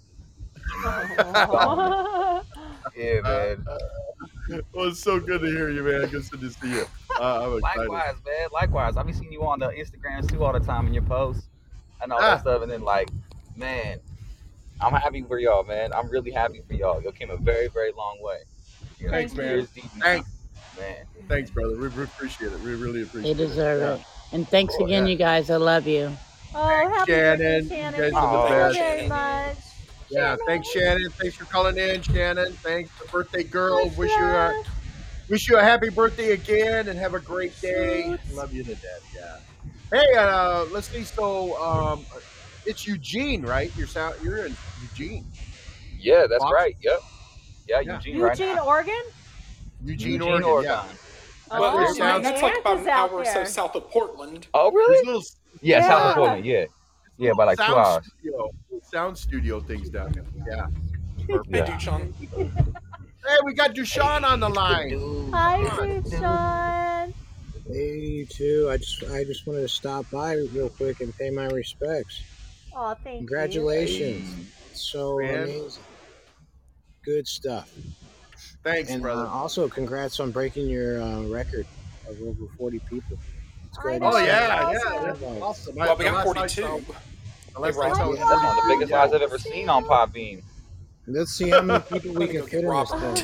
Yeah, man. Well, it's so good to hear you, man. Good to see you. Likewise, man. Likewise. I've been seeing you on the Instagrams too all the time in your posts and all that stuff. And then, man, I'm happy for y'all, man. I'm really happy for y'all. Y'all came a very, very long way. Thanks, man. Thanks. Man. Thanks, brother. We appreciate it. We really appreciate it. They deserve it. And thanks again, you guys. I love you. Happy Shannon. birthday, Shannon. You guys are the best. Thank you very much. Yeah, thanks, Shannon. Thanks for calling in, Shannon. Thanks, the birthday girl. Wish you a happy birthday again and have a great day. Love you to death. Yeah. Hey, let's see. So, it's Eugene, right? You're in Eugene. Yeah, that's right. Yep. Yeah, Eugene, right now. Eugene, Oregon. Eugene, Oregon. Yeah. Well, that's like about an hour or so south of Portland. Oh, really? Yeah, south of Portland. Yeah. Yeah, by like 2 hours. Sound studio things down there. Yeah. Hey, Dushan. Hey, we got Dushan on the line. Hi, Dushan. Hey, you too. I just wanted to stop by real quick and pay my respects. Oh, thank you. Congratulations. So amazing. Good stuff. Thanks, and, brother. Also, congrats on breaking your record of over 40 people. It's great. Oh, yeah. That's awesome. Well, we got 42. That's one of the biggest lives I've ever seen on Podbean. Let's see how many people we can fit in this thing.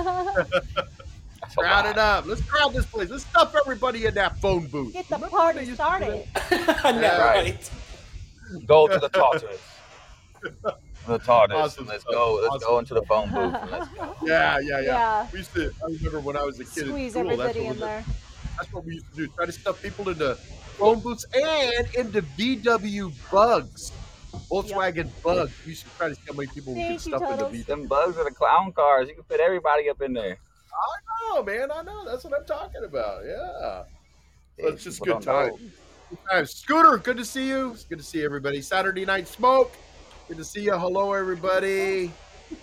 Crowd it up. Let's crowd this place. Let's stuff everybody in that phone booth. Get the party started. Right. Go to the tortoise. The TARDIS. Awesome. Let's go into the phone booth. And let's go. Yeah. We used to. I remember when I was a kid. Squeeze in school, everybody in there. That's what we used to do. Try to stuff people into phone booths and into VW Bugs, Volkswagen Bugs. We used to try to see how many people we could stuff into VW. Them Bugs are the clown cars. You can fit everybody up in there. I know, man. I know. That's what I'm talking about. Yeah. So it's just good time. Scooter, good to see you. It's good to see everybody. Saturday Night Smoke. Good to see you. Hello, everybody.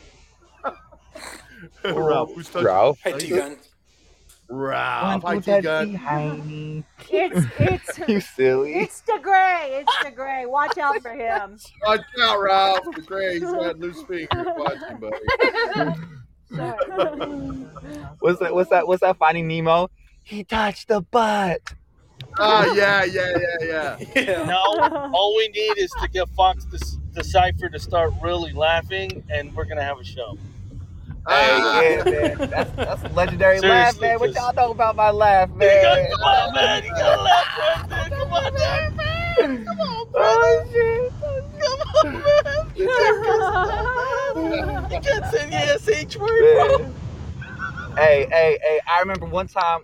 Ralph. Who's touching? Ralph. Hey, T-Gun. Ralph. Hi, T-Gun. It's you silly. It's the Gray. It's the Gray. Watch out for him. Watch out, Ralph. The Gray. He's got loose fingers. Watch him, buddy. What's that Finding Nemo? He touched the butt. Oh, yeah. No, all we need is to get Fox Decipher to start really laughing, and we're going to have a show. Hey, man. That's a legendary laugh, man. What y'all know about my laugh, man? Come on, man. You got to laugh right there. Come on, man. Come on, man. You can't say yes each word, bro. Hey, I remember one time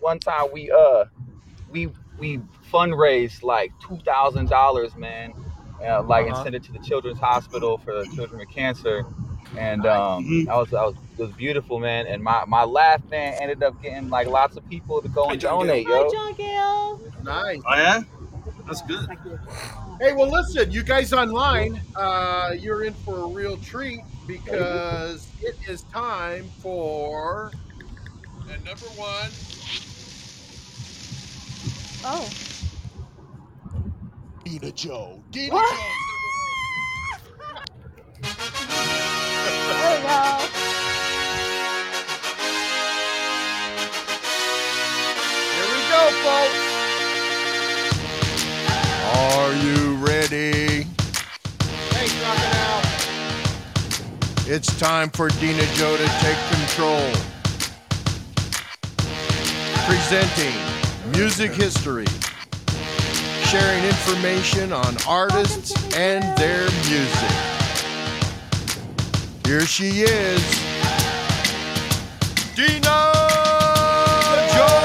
we fundraised like $2,000, man, and sent it to the Children's Hospital for the children with cancer. And it was beautiful, man. And my laugh fan ended up getting like lots of people to go and donate, yo. Hi, John Gale. Nice. Oh yeah, that's good. Hey, well, listen, you guys online, you're in for a real treat because it is time for and number one. Oh. Dina Joe. Dina what? Joe. There we go. Here we go, folks. Are you ready? Thanks, Rockin' Al. It's time for Dina Joe to take control. Presenting music history. Sharing information on artists and their music. Here she is, Dina Joe!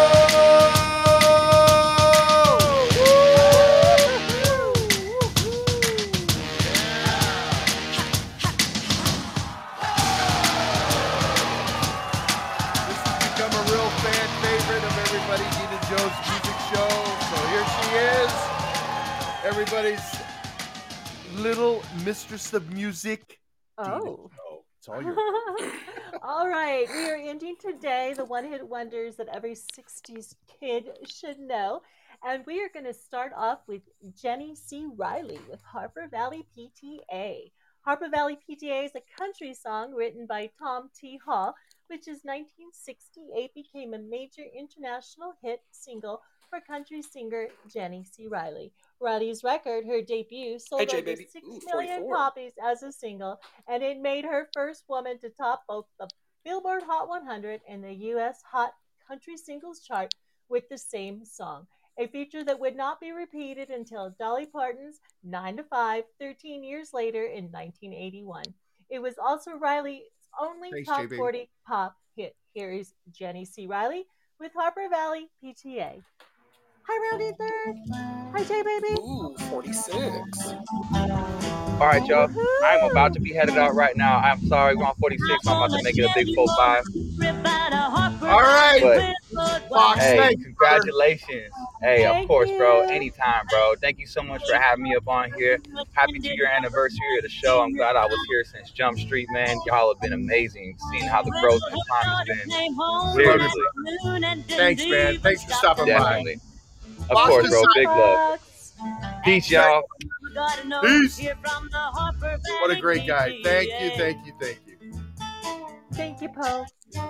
This has become a real fan favorite of everybody, Dina Joe's music show. So here she is. Everybody's little mistress of music. Oh. It's all yours. All right. We are ending today the one-hit wonders that every 60s kid should know. And we are going to start off with Jenny C. Riley with Harper Valley PTA. Harper Valley PTA is a country song written by Tom T. Hall, which in 1968 became a major international hit single for country singer Jenny C. Riley. Riley's record, her debut, sold over 6 million copies as a single, and it made her first woman to top both the Billboard Hot 100 and the U.S. Hot Country Singles chart with the same song, a feature that would not be repeated until Dolly Parton's 9 to 5, 13 years later in 1981. It was also Riley's only top 40 pop hit. Here is Jenny C. Riley with Harper Valley PTA. Hi, Roundy Third. Hi, J Baby. Ooh, 46. All right, y'all. I'm about to be headed out right now. I'm sorry, we're on 46. I'm about to make it a big 4-5. All right. But, Fox, hey, congratulations. Hey, of course, bro. Anytime, bro. Thank you so much for having me up on here. Happy 2-year anniversary of the show. I'm glad I was here since Jump Street, man. Y'all have been amazing. Seeing how the growth and climb has been. Seriously. Thanks, man. Thanks for stopping Definitely. by. Of course, bro. Big love. Peace, y'all. Peace. What a great guy. Thank you, thank you, thank you. Thank you, Poe.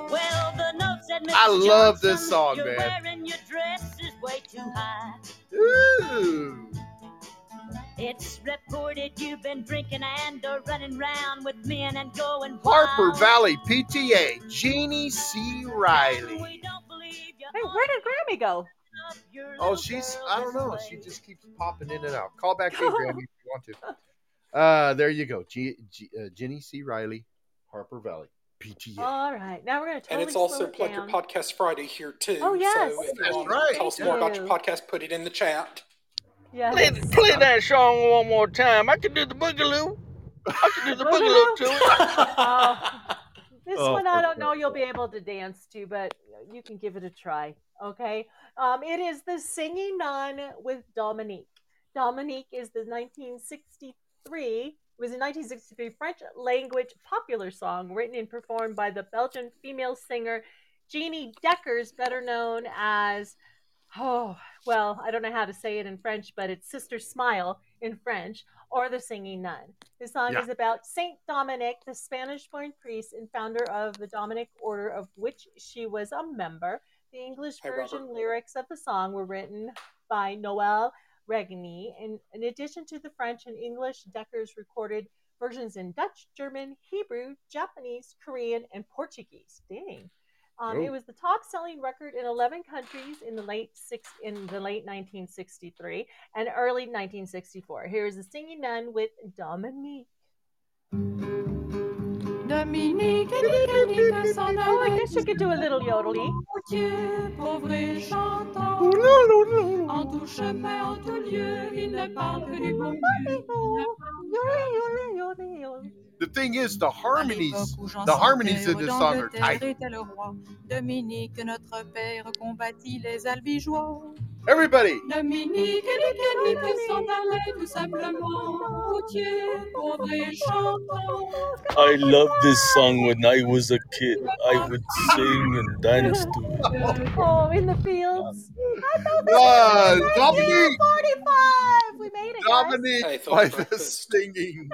I love this song, man. Ooh. It's reported you've been drinking and running around with men and going Harper Valley PTA, Jeannie C. Riley. Hey, where did Grammy go? Oh, I don't know. She just keeps popping in and out. Call back to Grammy if you want to. There you go. Jeannie C. Riley, Harper Valley PTA. All right. Now we're going to totally And it's also slow it Plug down. Your Podcast Friday here, too. Oh, yes. So if you That's want right. to tell us more about your podcast, put it in the chat. Yes. Play that song one more time. I can do the boogaloo. I can do the boogaloo to it. This one I don't know you'll be able to dance to, but you can give it a try. Okay. It is The Singing Nun with Dominique. Dominique is the 1963 French language popular song written and performed by the Belgian female singer Jeannie Deckers, better known as, I don't know how to say it in French, but it's Sister Smile in French, or The Singing Nun. The song is about Saint Dominic, the Spanish-born priest and founder of the Dominic order of which she was a member. The English version lyrics of the song were written by Noel Regni. In addition to the French and English, Deckers recorded versions in Dutch, German, Hebrew, Japanese, Korean, and Portuguese. Dang. It was the top-selling record in 11 countries in the late 1963 and early 1964. Here's The Singing Nun with Dominique. Dominique, I guess you could do a little yodely. pauvre et chantant. En tout chemin, en tout lieu, il ne parle que du bon Dieu. The thing is, the harmonies in this song are tight. Dominique, notre père, combattit les albigeois. Everybody. Dominique et les Quéniques s'en allaient tout simplement. Routier, pauvre et chantant. I loved this song when I was a kid. I would sing and dance to it. Oh, in the fields. Dominique. 45. We made it, Dominique by the singing.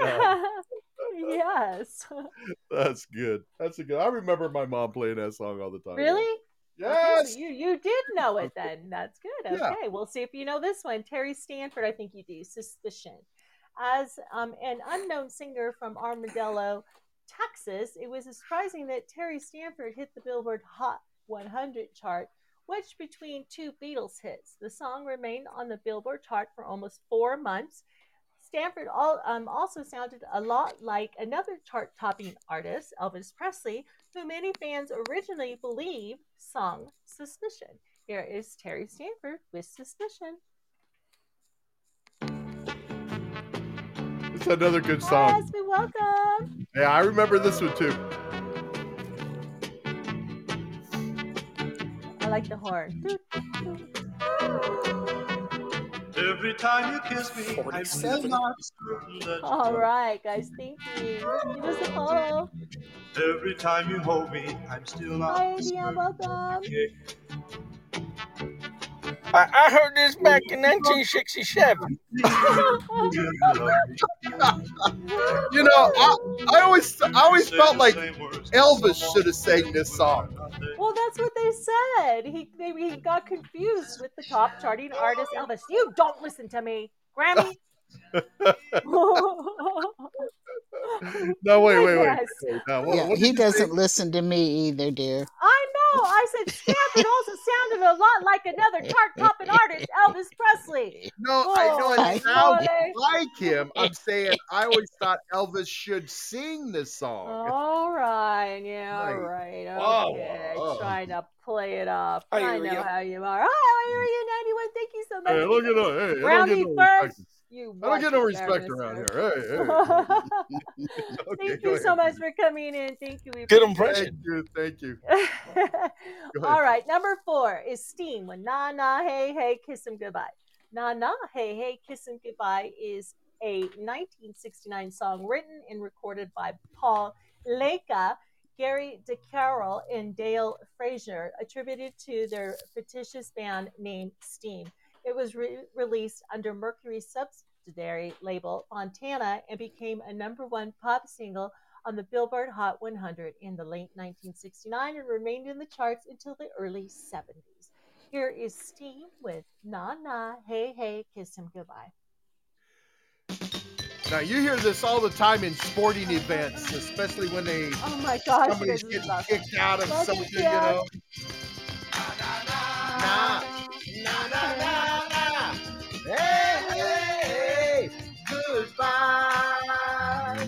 Yes. That's good. That's a good. I remember my mom playing that song all the time. Really? Yes. Okay, you did know it then. That's good. Okay, Yeah. we'll see if you know this one. Terry Stanford, I think you do. Suspicion. As an unknown singer from Armadillo, Texas, it was surprising that Terry Stanford hit the Billboard Hot 100 chart, wedged between two Beatles hits. The song remained on the Billboard chart for almost 4 months. Stanford also sounded a lot like another chart-topping artist, Elvis Presley, who many fans originally believe sung Suspicion. Here is Terry Stanford with Suspicion. It's another good song. Yes, we welcome. Yeah, I remember this one too. I like the horn. Every time you kiss me, I'm still not certain that All right, guys, thank you. Give us a follow. Every time you hold me, I'm still not Hi, Dion, welcome. I heard this back in 1967. You know, I always felt like Elvis should have sang this song. Well, that's what they said. He got confused with the top charting artist Elvis. You don't listen to me, Grammy. No, wait. Yes. No, Yeah, he doesn't listen to me either, dear. I know. I said Stanford also sounded a lot like another chart-topping artist, Elvis Presley. No, I know it sounds like him. I'm saying I always thought Elvis should sing this song. All right. Yeah, all right. Okay. Trying to play it off. I know how you are. Hi, Area 91. Thank you so much. Hey, look at that. Hey, Brownie first. I don't get no respect around here. Hey. Thank you so much for coming in. Thank you. Good impression. Thank you. All right, number 4 is Steam with Na Na Hey Hey Kiss 'Em Goodbye. Na Na Hey Hey Kiss 'Em Goodbye is a 1969 song written and recorded by Paul Leka, Gary DeCarroll, and Dale Frazier, attributed to their fictitious band named Steam. It was released under Mercury's subsidiary label, Fontana, and became a #1 pop single on the Billboard Hot 100 in the late 1969 and remained in the charts until the early 70s. Here is Steam with Na Na Hey Hey Kiss 'Em Goodbye. Now you hear this all the time in sporting events, especially when oh my gosh, somebody's getting kicked out of something, you know. Na na na na. Hey, goodbye.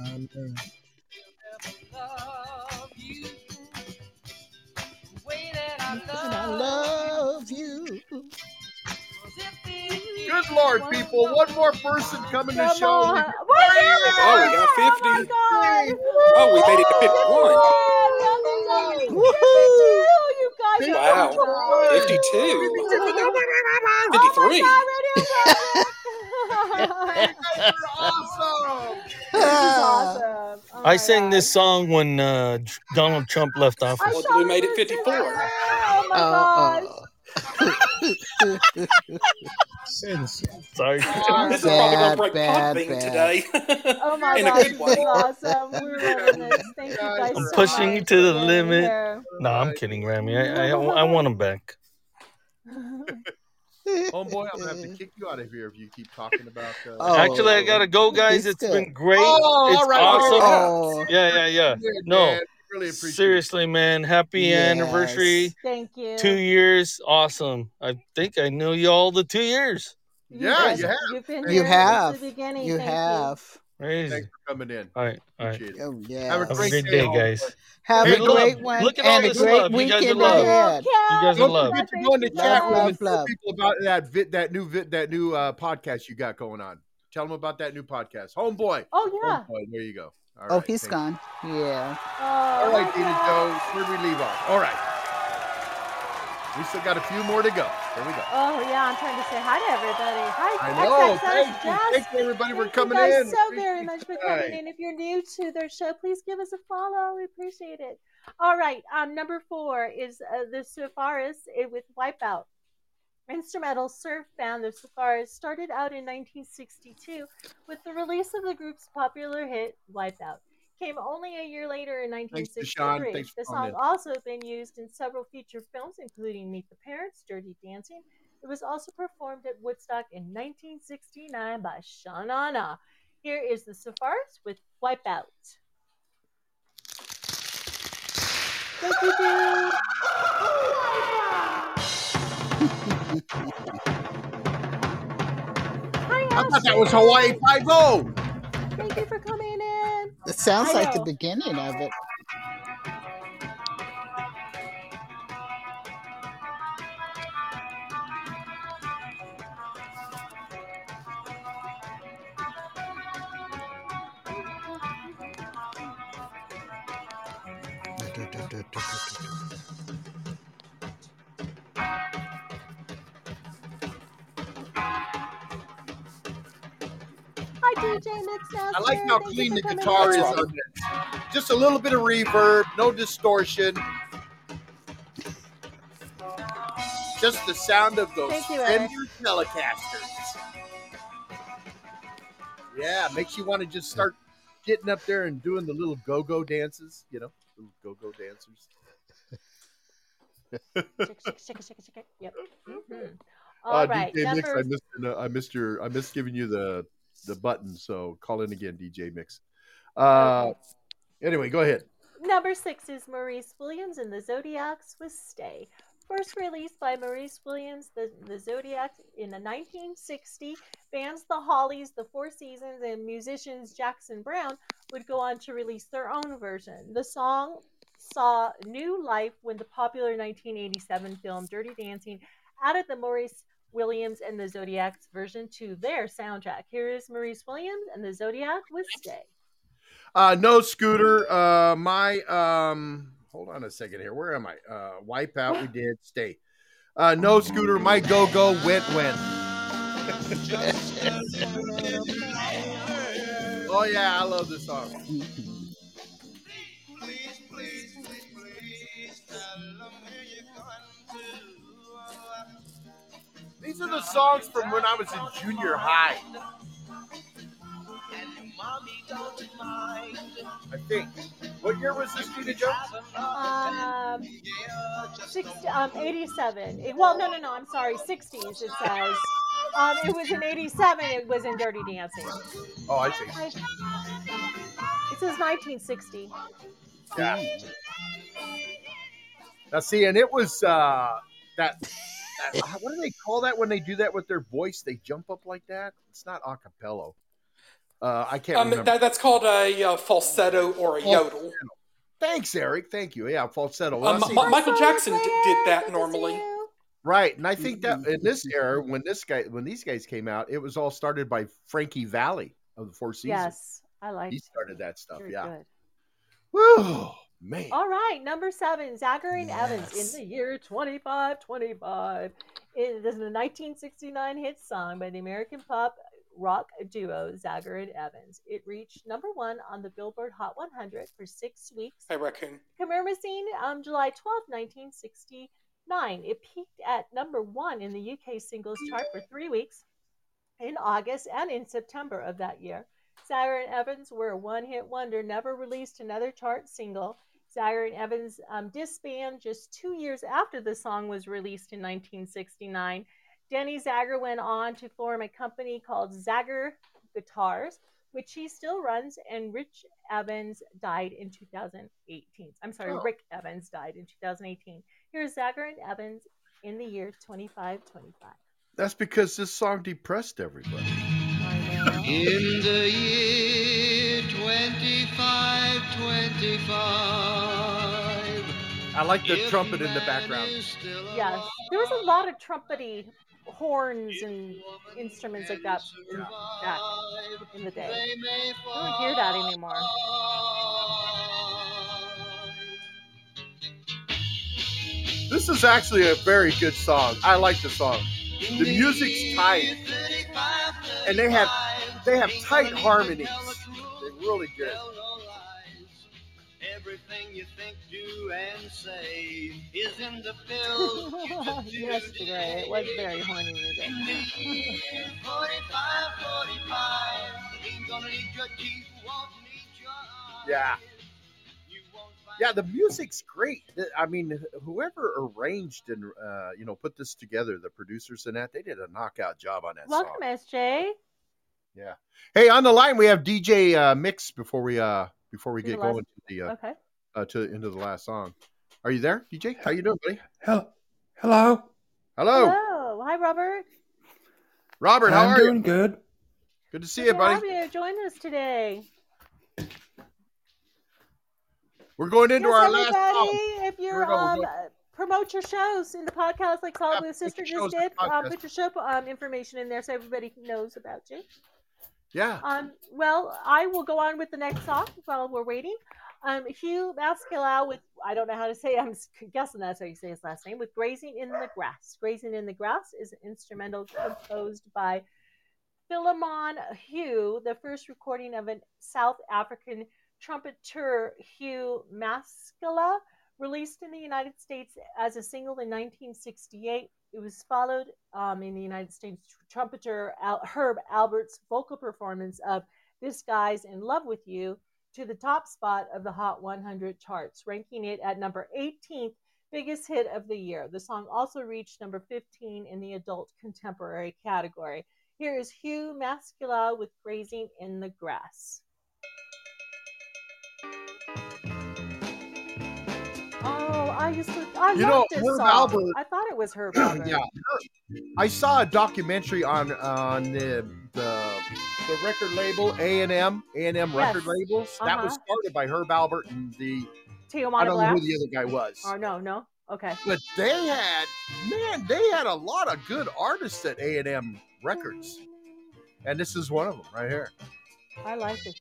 I love you. Good Lord, people. One more person coming to show. Oh, we got 50. Oh, we made it to 51. Woohoo! You guys wow. 52. 53. Awesome. This is awesome. Oh I sang this song when Donald Trump left office. Well, we made it 54. Oh my gosh. Sorry. This is probably going to break Podbean today. Oh my In gosh, a good this way. is awesome. We're loving this. Thank you guys I'm so pushing much to the for being limit. here. No, I'm kidding, Rami. I want him back. Homeboy, I'm gonna have to kick you out of here if you keep talking about. Actually, I gotta go, guys. It's been great. Oh, it's all right. awesome. Oh. Yeah. Good, No, man. Really appreciate seriously, man. Happy anniversary. Thank you. 2 years. Awesome. I think I know you all the 2 years. Yeah, you have. You've been You here have. since the beginning. You Thank have. Crazy. Thanks for coming in. All right. Appreciate it. Oh, yeah. Have a Have a great great day, day, homeboy. guys. Have Big a great love. one Look at all and a this great love. You guys are weekend love. ahead. You guys are Don't love. forget to go in the chat room and tell Love. people about that new podcast you got going on. Tell them about that new podcast, Homeboy. Oh yeah. Homeboy, there you go. Oh, he's gone. Yeah. All right, Dina Joe, where do we leave off? All right. We still got a few more to go. Here we go. Oh, yeah, I'm trying to say hi to everybody. Hi, I know. XXX Thank you, everybody, for coming in. in. Thank you guys so very much for coming in. If you're new to their show, please give us a follow. We appreciate it. All right, number 4 is the Surfaris with Wipeout. Instrumental surf band, the Surfaris, started out in 1962 with the release of the group's popular hit, Wipeout. Came only a year later in 1963. The song also been used in several feature films, including Meet the Parents, Dirty Dancing. It was also performed at Woodstock in 1969 by Sha Na Na. Here is the Surfaris with Wipeout. Thank you, dude. I thought that was Hawaii 5-0. Thank you for coming in. It sounds like the beginning of it. Hi, DJ Mixmaster. I like how clean the guitar is on this. Just a little bit of reverb, no distortion. Just the sound of those Fender Telecasters. Yeah, makes you want to just start getting up there and doing the little go-go dances, you know, little go-go dancers. Shake. Yep. All right. DJ Mix, I missed giving you the button, so call in again, DJ Mix. Anyway, go ahead. Number 6 is Maurice Williams and the Zodiacs with Stay. First released by Maurice Williams, the Zodiacs in 1960, bands The Hollies, The Four Seasons, and musicians Jackson Browne would go on to release their own version. The song saw new life when the popular 1987 film Dirty Dancing added the Maurice Williams and the Zodiacs version to their soundtrack. Here is Maurice Williams and the Zodiac with Stay. No, Scooter. Hold on a second here. Where am I? Wipeout, we did. Stay. No, Scooter. My go-go went. Oh, yeah. I love this song. These are the songs from when I was in junior high. I think. What year was this, Dina Joe? 87. Well, no. I'm sorry. 60s. It says. It was in 87. It was in Dirty Dancing. Oh, I see. It says 1960. Yeah. Now, see, and it was that. What do they call that when they do that with their voice? They jump up like that. It's not a cappella. I can't remember. That's called a falsetto or a yodel. Thanks, Eric. Thank you. Yeah, falsetto. Michael Jackson did that normally. Right, and I think that in this era, when these guys came out, it was all started by Frankie Valli of the Four Seasons. Yes, I like. He started that stuff. Very yeah. Good. Woo, man. All right, number 7, Zagar and Evans in the year 2525. It is a 1969 hit song by the American pop rock duo Zagar and Evans. It reached number 1 on the Billboard Hot 100 for 6 weeks. I reckon. Commencing July 12, 1969. It peaked at number 1 in the UK singles chart for 3 weeks in August and in September of that year. Zagar and Evans were a one-hit wonder, never released another chart single. Zagar and Evans disbanded just 2 years after the song was released in 1969. Denny Zagar went on to form a company called Zagar Guitars, which he still runs, and Rich Evans died in 2018. I'm sorry, Rick Evans died in 2018. Here's Zagar and Evans in the year 2525. That's because this song depressed everybody. In the year 2525. I like the trumpet in the background. Yes, there was a lot of trumpety horns and instruments like that in the day. I don't hear that anymore. This is actually a very good song. I like the song. The music's tight, and they have tight harmonies. They're really good. Everything you think, do, and say is in the pill. Yesterday, it was very horny music. 45, ain't gonna need your teeth, won't need your eyes. Yeah. Yeah, the music's great. I mean, whoever arranged and put this together, the producers and that, they did a knockout job on that song. Welcome, SJ. Yeah. Hey, on the line we have DJ Mix before we get going into the last song. Are you there, DJ? How you doing, buddy? Hello. Hi, Robert. Robert, how are you? I'm doing good. Good to see you, buddy. Happy to join us today. We're going into our last song. If you're promote your shows in the podcast like Solid Blue Sister just did, put your show information in there so everybody knows about you. Yeah. Well, I will go on with the next song while we're waiting. Hugh Mascala with, I don't know how to say, I'm guessing that's how you say his last name, with Grazing in the Grass. Grazing in the Grass is an instrumental composed by Philemon Hugh, the first recording of a South African trumpeter, Hugh Mascala, released in the United States as a single in 1968. It was followed in the United States trumpeter Herb Albert's vocal performance of This Guy's in Love with You to the top spot of the Hot 100 charts, ranking it at number 18th biggest hit of the year. The song also reached number 15 in the adult contemporary category. Here is Hugh Mascala with Grazing in the Grass. Oh, I love this Herb song. Albert, I thought it was Herb Albert. Yeah, I saw a documentary on the record label A&M record labels. That was started by Herb Albert and the Tijuana I don't know Blast? who the other guy was. Oh no, okay. But they had a lot of good artists at A&M Records, and this is one of them right here. I like it.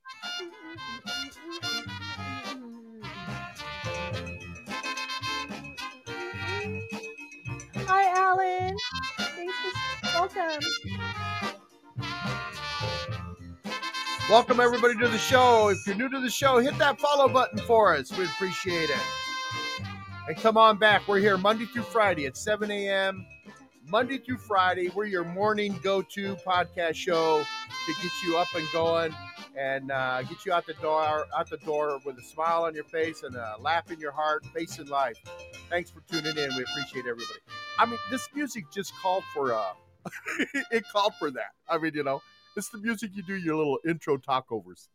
Hi, Alan. Thanks for welcome. Welcome everybody to the show. If you're new to the show, hit that follow button for us. We'd appreciate it. And come on back. We're here Monday through Friday at 7 a.m. Monday through Friday. We're your morning go-to podcast show to get you up and going and get you out the door with a smile on your face and a laugh in your heart, facing life. Thanks for tuning in. We appreciate everybody. I mean, this music just called for it called for that. I mean, it's the music you do your little intro talkovers.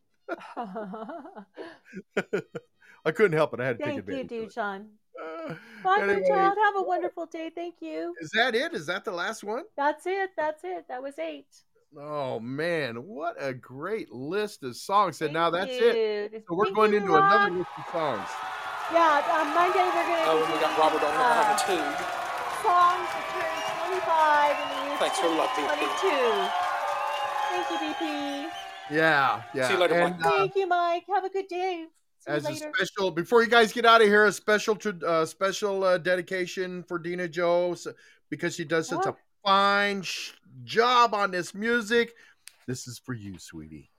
I couldn't help it. I had to take advantage. Thank you, Duchan. Bye, anyway, child. Have a wonderful day. Thank you. Is that it? Is that the last one? That's it. That was 8. Oh, man. What a great list of songs. And now that's it. So we're going into another list of songs. Yeah, Monday we're going to we got Robert on number 2. Songs that turn 25 in the year. Thanks for love, BP. Thank you, BP. Yeah. See you later, Mike. Thank you, Mike. Have a good day. As a special, before you guys get out of here, a special dedication for Dina Joe because she does such a fine job on this music. This is for you, sweetie.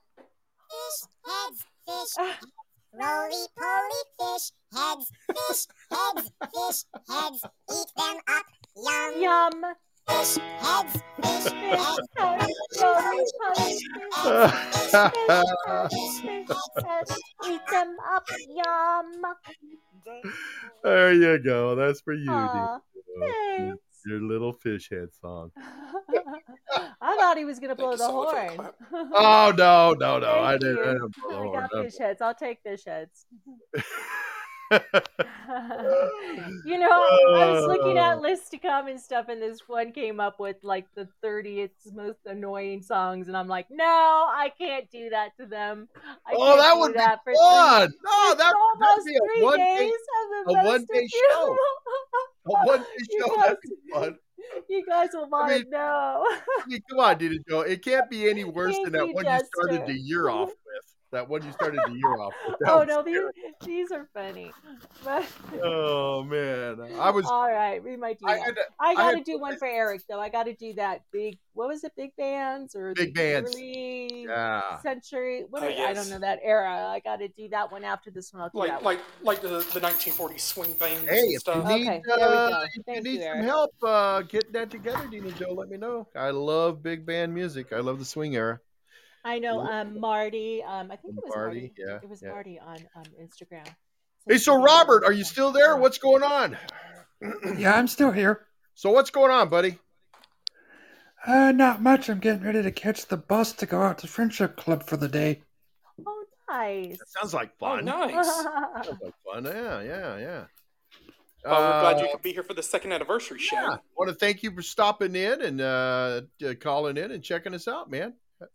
Fish heads, roly-poly fish heads, fish heads, eat them up, yum. Yum. Fish heads, roly-poly eat them up, yum. There you go. That's for you, Dina. Thanks. Your little fish head song. I thought he was going to blow the horn. Oh, no. I didn't blow the horn. I got fish heads. I'll take fish heads. I was looking at lists to come and stuff, and this one came up with like the 30th most annoying songs, and I'm like, no, I can't do that to them. That would be fun. No, that'd be a one-day show. A one-day show. That'd be fun. You guys will want to know. I mean, come on, Dina Joe. It can't be any worse than that one you started the year off with. That one you started the year off with. Oh no, these are funny. But oh man, I was all right. We might do that. I got to do one for Eric though. I got to do that big. What was it? Big bands or big bands? Early century. What I don't know that era. I got to do that one after this one. I'll do that one. like the 1940s swing bands. Hey, and stuff. If you need, okay, there we go. If you need some help getting that together, Dina Joe, let me know. I love big band music. I love the swing era. I know Marty. I think it was Marty. Yeah, it was Marty on Instagram. Hey, so Robert, are you still there? What's going on? Yeah, I'm still here. So what's going on, buddy? Not much. I'm getting ready to catch the bus to go out to Friendship Club for the day. Oh, nice. That sounds like fun. Oh, nice. Sounds like fun. Yeah. Well, we're glad you could be here for the second anniversary show. I want to thank you for stopping in and calling in and checking us out, man.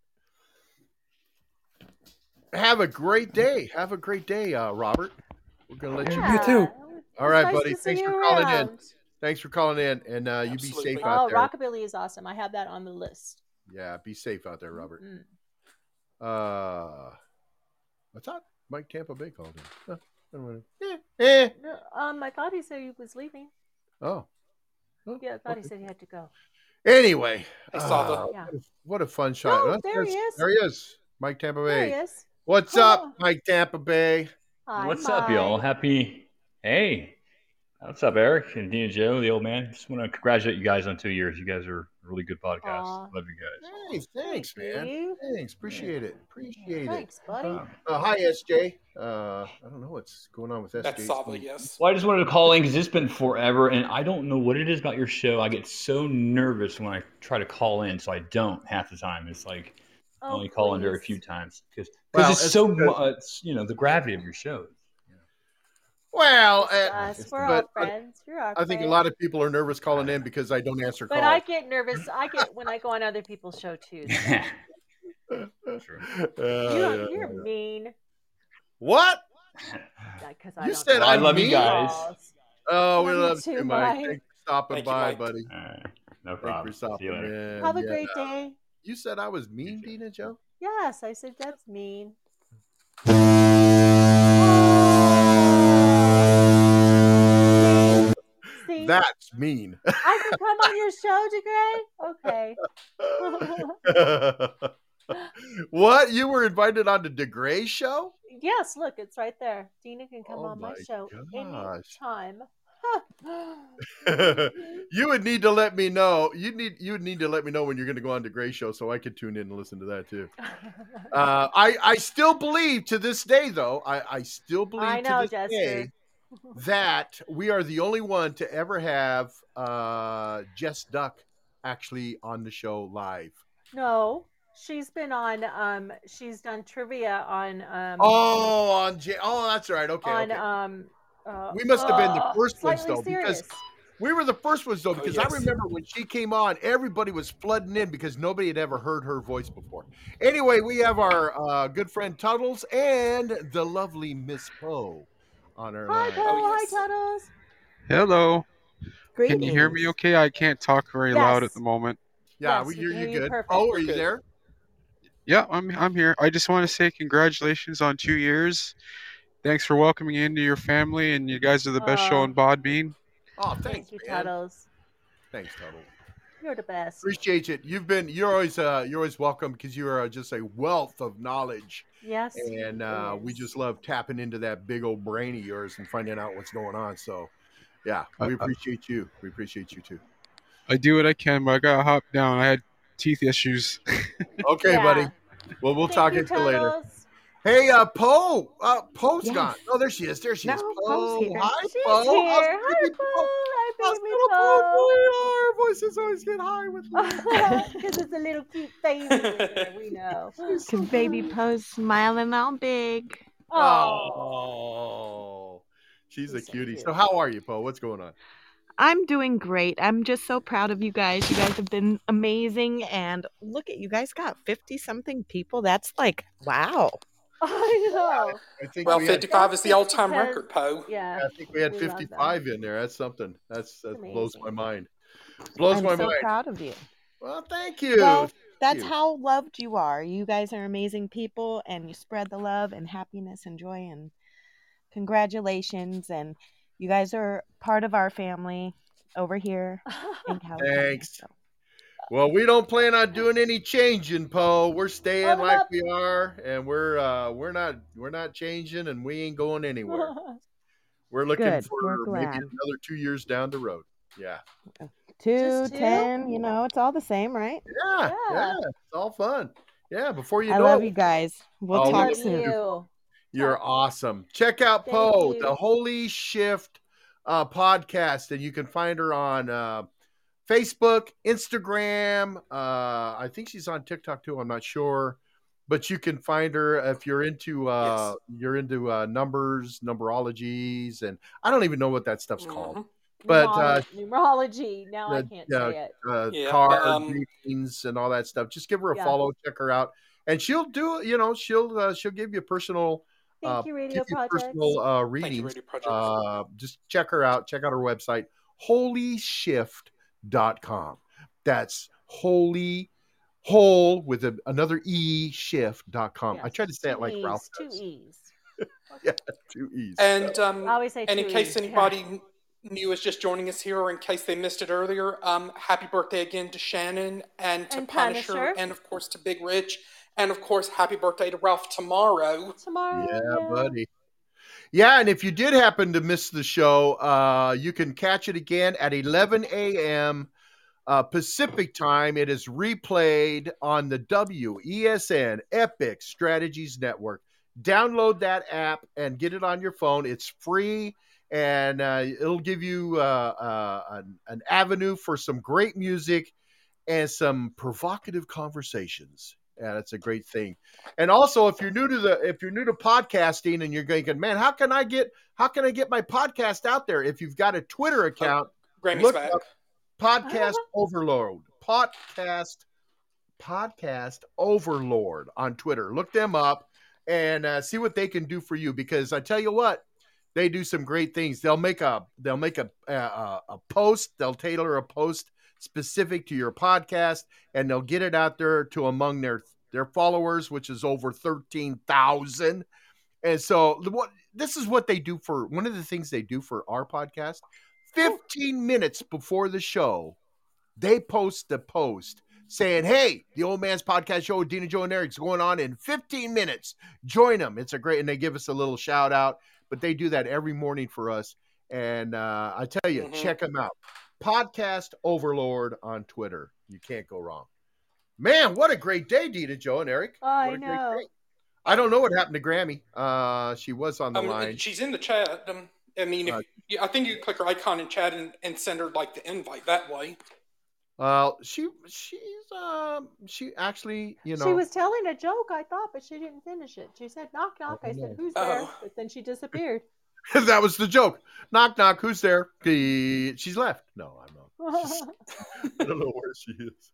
Have a great day. Robert. We're going to let you You too. All right, buddy. Thanks for calling in. Thanks for calling in. And you be safe out there. Rockabilly is awesome. I have that on the list. Yeah, be safe out there, Robert. Mm-hmm. I thought Mike Tampa Bay called in. No, I thought he said he was leaving. Oh. Yeah, I thought he said he had to go. Anyway. I saw what a fun shot. Oh, there he is. There he is. Mike Tampa Bay. There he is. What's up, Mike Tampa Bay? Hi, what's Mike. up, y'all? Hey. What's up, Eric and Dina Joe, the old man? Just want to congratulate you guys on 2 years. You guys are a really good podcast. Love you guys. Hey, thanks, man. Thanks. Appreciate it. Thanks, buddy. Hi, SJ. I don't know what's going on with SJ. That's Sava, yes. Well, I just wanted to call in because it's been forever, and I don't know what it is about your show. I get so nervous when I try to call in, so I don't half the time. It's like I only call in very few times because it's so much, the gravity of your show. Well, we're all friends. You're our I think a lot of people are nervous calling in because I don't answer calls. But I get nervous. When I go on other people's show too. You're mean. What? Yeah, you said I love mean? you guys. Oh, we love you, Mike. Thanks for stopping by, Mike. buddy. No problem. Thanks for stopping in. Have a great day. You said I was mean, Dina Joe? Yes, I said that's mean. See? That's mean. I can come on your show, DeGray? Okay. What? You were invited on the DeGray show? Yes, look, it's right there. Dina can come on my show anytime. You would need to let me know. You would need to let me know when you're going to go on DeGray show so I could tune in and listen to that too. I still believe to this day, though. I still believe to this day that we are the only one to ever have Jess Duck actually on the show live. No, she's been on. She's done trivia on. That's right. Okay. We must have been the first ones though, because we were the first ones though. Because I remember when she came on, everybody was flooding in because nobody had ever heard her voice before. Anyway, we have our good friend Tuddles and the lovely Miss Poe on our line. Hi, Tuddles. Hello. Greetings. Can you hear me okay? I can't talk very loud at the moment. Yeah, we hear you good. Oh, are you there? Yeah, I'm here. I just want to say congratulations on 2 years. Thanks for welcoming me into your family, and you guys are the best show in Bodbean. Oh, thanks, Thank you, man. Tuddles. Thanks, Tuddles. You're the best. Appreciate it. You're always welcome because you are just a wealth of knowledge. Yes. And we just love tapping into that big old brain of yours and finding out what's going on. So, yeah, we appreciate you. We appreciate you too. I do what I can, but I gotta hop down. I had teeth issues. Okay, buddy. Well, we'll talk to you later. Hey, Poe. Poe's gone. Oh, there she is. There she is. Poe. Hi, Poe. Here. Hi, Poe. Hi, baby Poe. Our voices always get high with me. Because it's a little cute baby. We know. Because baby Poe's smiling all big. Oh. She's a cutie. So how are you, Poe? What's going on? I'm doing great. I'm just so proud of you guys. You guys have been amazing. And look at you guys got 50-something people. That's like, wow. I know. I think 55 is the all-time record, Poe. Yeah. I think we had 55 in there. That's something. That blows my mind. Blows my I'm so mind. proud of you. Well, thank you. Well, that's how loved you are. You guys are amazing people, and you spread the love and happiness and joy, and congratulations. And you guys are part of our family over here in California. Thanks. Well, we don't plan on doing any changing, Poe. We're staying like we are, and we're not changing, and we ain't going anywhere. We're looking Good. for We're maybe glad. another 2 years down the road. Yeah. 2, 10, it's all the same, right? Yeah. It's all fun. Yeah, before you I know love it. you guys. We'll talk soon. You're awesome. Check out Thank Poe, you. the Holy Shift podcast, and you can find her on Facebook, Instagram. I think she's on TikTok too. I'm not sure, but you can find her if you're into numbers, numerologies, and I don't even know what that stuff's called. But numerology. Now I can't say it. Card readings and all that stuff. Just give her a follow, check her out, and she'll do. She'll give you personal. Thank you, Radio Project. Personal readings. Just check her out. Check out her website, holyshift.com. That's holy whole with another E shift.com. I tried to say it like Ralph does. 2 E's. Yeah, 2 E's. And I always say and in 2 case E's. anybody new is just joining us here, or in case they missed it earlier, happy birthday again to Shannon and to Punisher, and of course to Big Rich, and of course happy birthday to Ralph tomorrow. Yeah, buddy. Yeah, and if you did happen to miss the show, you can catch it again at 11 a.m. Pacific time. It is replayed on the WESN Epic Strategies Network. Download that app and get it on your phone. It's free, and it'll give you an avenue for some great music and some provocative conversations. Yeah, that's a great thing. And also, if you're new to podcasting and you're thinking, man, how can I get my podcast out there? If you've got a Twitter account, look up Podcast Overlord. Podcast Overlord on Twitter. Look them up and see what they can do for you. Because I tell you what, they do some great things. They'll make a post. They'll tailor a post specific to your podcast, and they'll get it out there to among their followers, which is over 13,000. And so this is what they do for one of the things they do for our podcast. 15 minutes before the show, they post the post saying, hey, the Old Man's Podcast Show with Dina, Joe, and Eric's going on in 15 minutes. Join them. It's and they give us a little shout out, but they do that every morning for us. And I tell you, check them out. Podcast Overlord on Twitter. You can't go wrong. Man, what a great day, Dina, Joe, and Eric. I know. I don't know what happened to Grammy. She was on the line. She's in the chat. I mean, I think you click her icon in chat and send her like the invite that way. Well, she actually, She was telling a joke, I thought, but she didn't finish it. She said, knock, knock. I said, who's there? But then she disappeared. That was the joke. Knock, knock. Who's there? She's left. No, I'm not. I don't know where she is.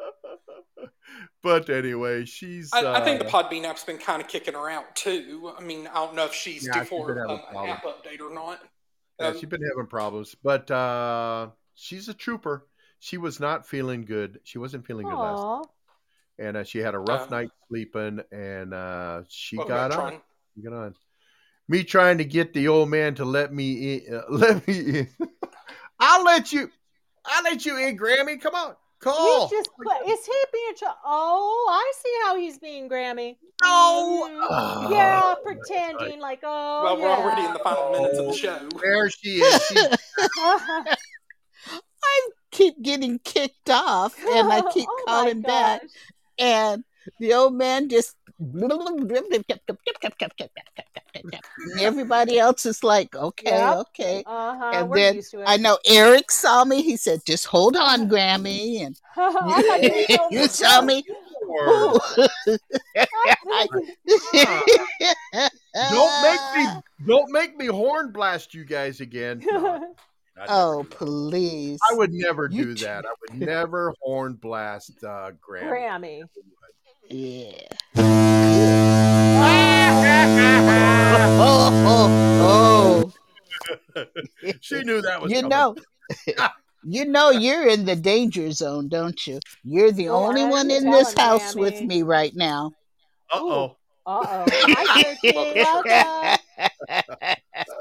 But anyway, she's. I think the Podbean app's been kind of kicking her out too. I mean, I don't know if she's due for an app update or not. Yeah, she's been having problems, but she's a trooper. She was not feeling good. She wasn't feeling good last night. And she had a rough night sleeping, and she got on. She got on. Me trying to get the old man to let me in. I'll let you in, Grammy. Come on, call. Is he being? I see how he's being, Grammy. No. Yeah, pretending like Well, we're already in the final minutes of the show. There she is. I keep getting kicked off, and I keep calling back, and the old man just. Everybody else is like, okay. And then I know Eric saw me. He said, just hold on, Grammy. And you saw me. Don't make me horn blast you guys again. Oh, please. I would never do that. I would never horn blast Grammy. Yeah. She knew that was you coming. know You know you're in the danger zone, don't you? You're the only one in this house with me right now. Uh-oh. Hi, Turkey. Welcome.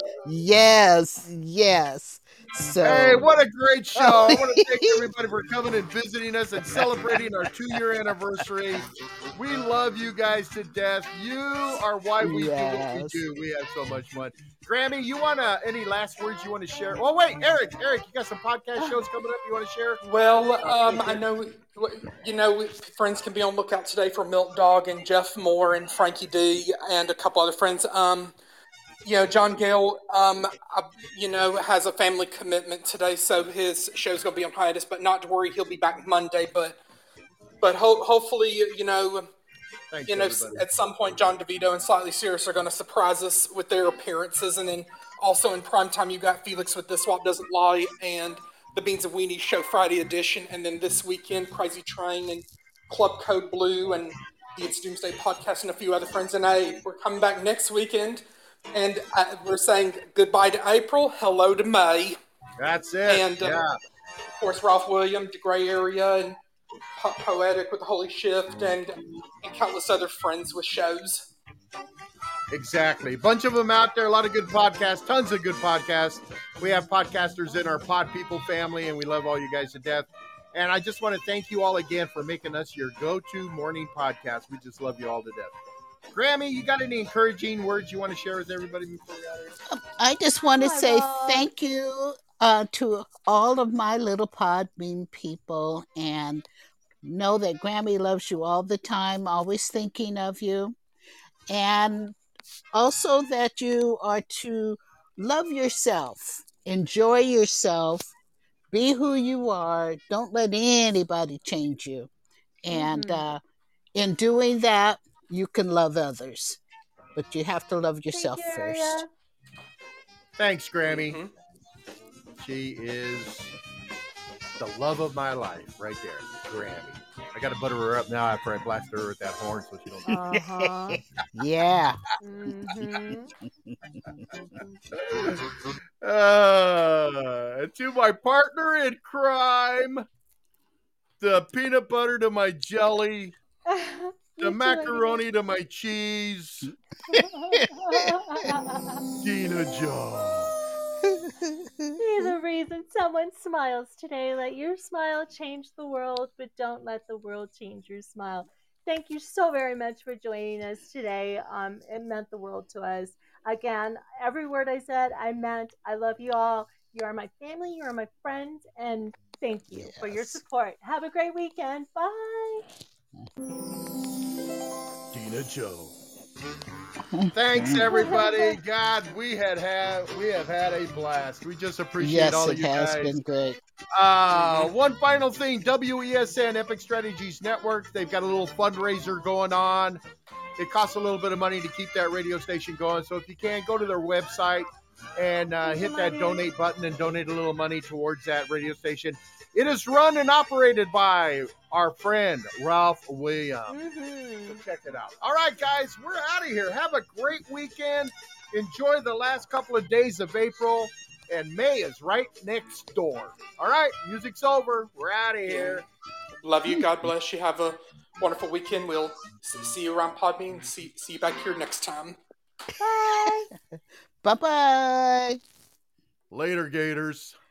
Yes. So, hey, what a great show. I want to thank everybody for coming and visiting us and celebrating our 2-year anniversary. We love you guys to death. You are why we do what we do. We have so much fun. Grammy, you want any last words you want to share? Oh, wait, Eric, you got some podcast shows coming up you want to share? Well, I know, friends can be on lookout today for Milk Dog and Jeff Moore and Frankie D and a couple other friends. John Gale, has a family commitment today, so his show's going to be on hiatus, but not to worry, he'll be back Monday, but hopefully, at some point, John DeVito and Slightly Serious are going to surprise us with their appearances, and then also in primetime, you got Felix with This Swap Doesn't Lie, and the Beans and Weenies Show Friday edition, and then this weekend, Crazy Train and Club Code Blue, and the It's Doomsday podcast, and a few other friends, and we're coming back next weekend. And we're saying goodbye to April, hello to May. That's it. And, of course, Ralph Williams, The Gray Area, and Poetic with The Holy Shift, and countless other friends with shows. Exactly. A bunch of them out there, a lot of good podcasts, tons of good podcasts. We have podcasters in our Pod People family, and we love all you guys to death. And I just want to thank you all again for making us your go-to morning podcast. We just love you all to death. Grammy, you got any encouraging words you want to share with everybody before we out here? I just want to say thank you to all of my little Podbean people, and know that Grammy loves you all the time, always thinking of you. And also that you are to love yourself, enjoy yourself, be who you are. Don't let anybody change you. And in doing that, you can love others, but you have to love yourself first. Thanks, Grammy. Mm-hmm. She is the love of my life right there, Grammy. I got to butter her up now after I blast her with that horn so she don't. Yeah. To my partner in crime, the peanut butter to my jelly. The macaroni to my cheese. Dina Joe. Be the reason someone smiles today. Let your smile change the world, but don't let the world change your smile. Thank you so very much for joining us today. It meant the world to us. Again, every word I said, I meant. I love you all. You are my family. You are my friends. And thank you for your support. Have a great weekend. Bye. Dina Joe. Thanks, everybody. God, we have had a blast. We just appreciate all of you guys. Yes, it has been great. One final thing, WESN Epic Strategies Network, they've got a little fundraiser going on. It costs a little bit of money to keep that radio station going, so if you can, go to their website and hit that donate button and donate a little money towards that radio station. It is run and operated by our friend, Ralph Williams. So check it out. All right, guys, we're out of here. Have a great weekend. Enjoy the last couple of days of April. And May is right next door. All right, music's over. We're out of here. Love you. God bless you. Have a wonderful weekend. We'll see you around Podbean. See you back here next time. Bye. Bye-bye. Later, Gators.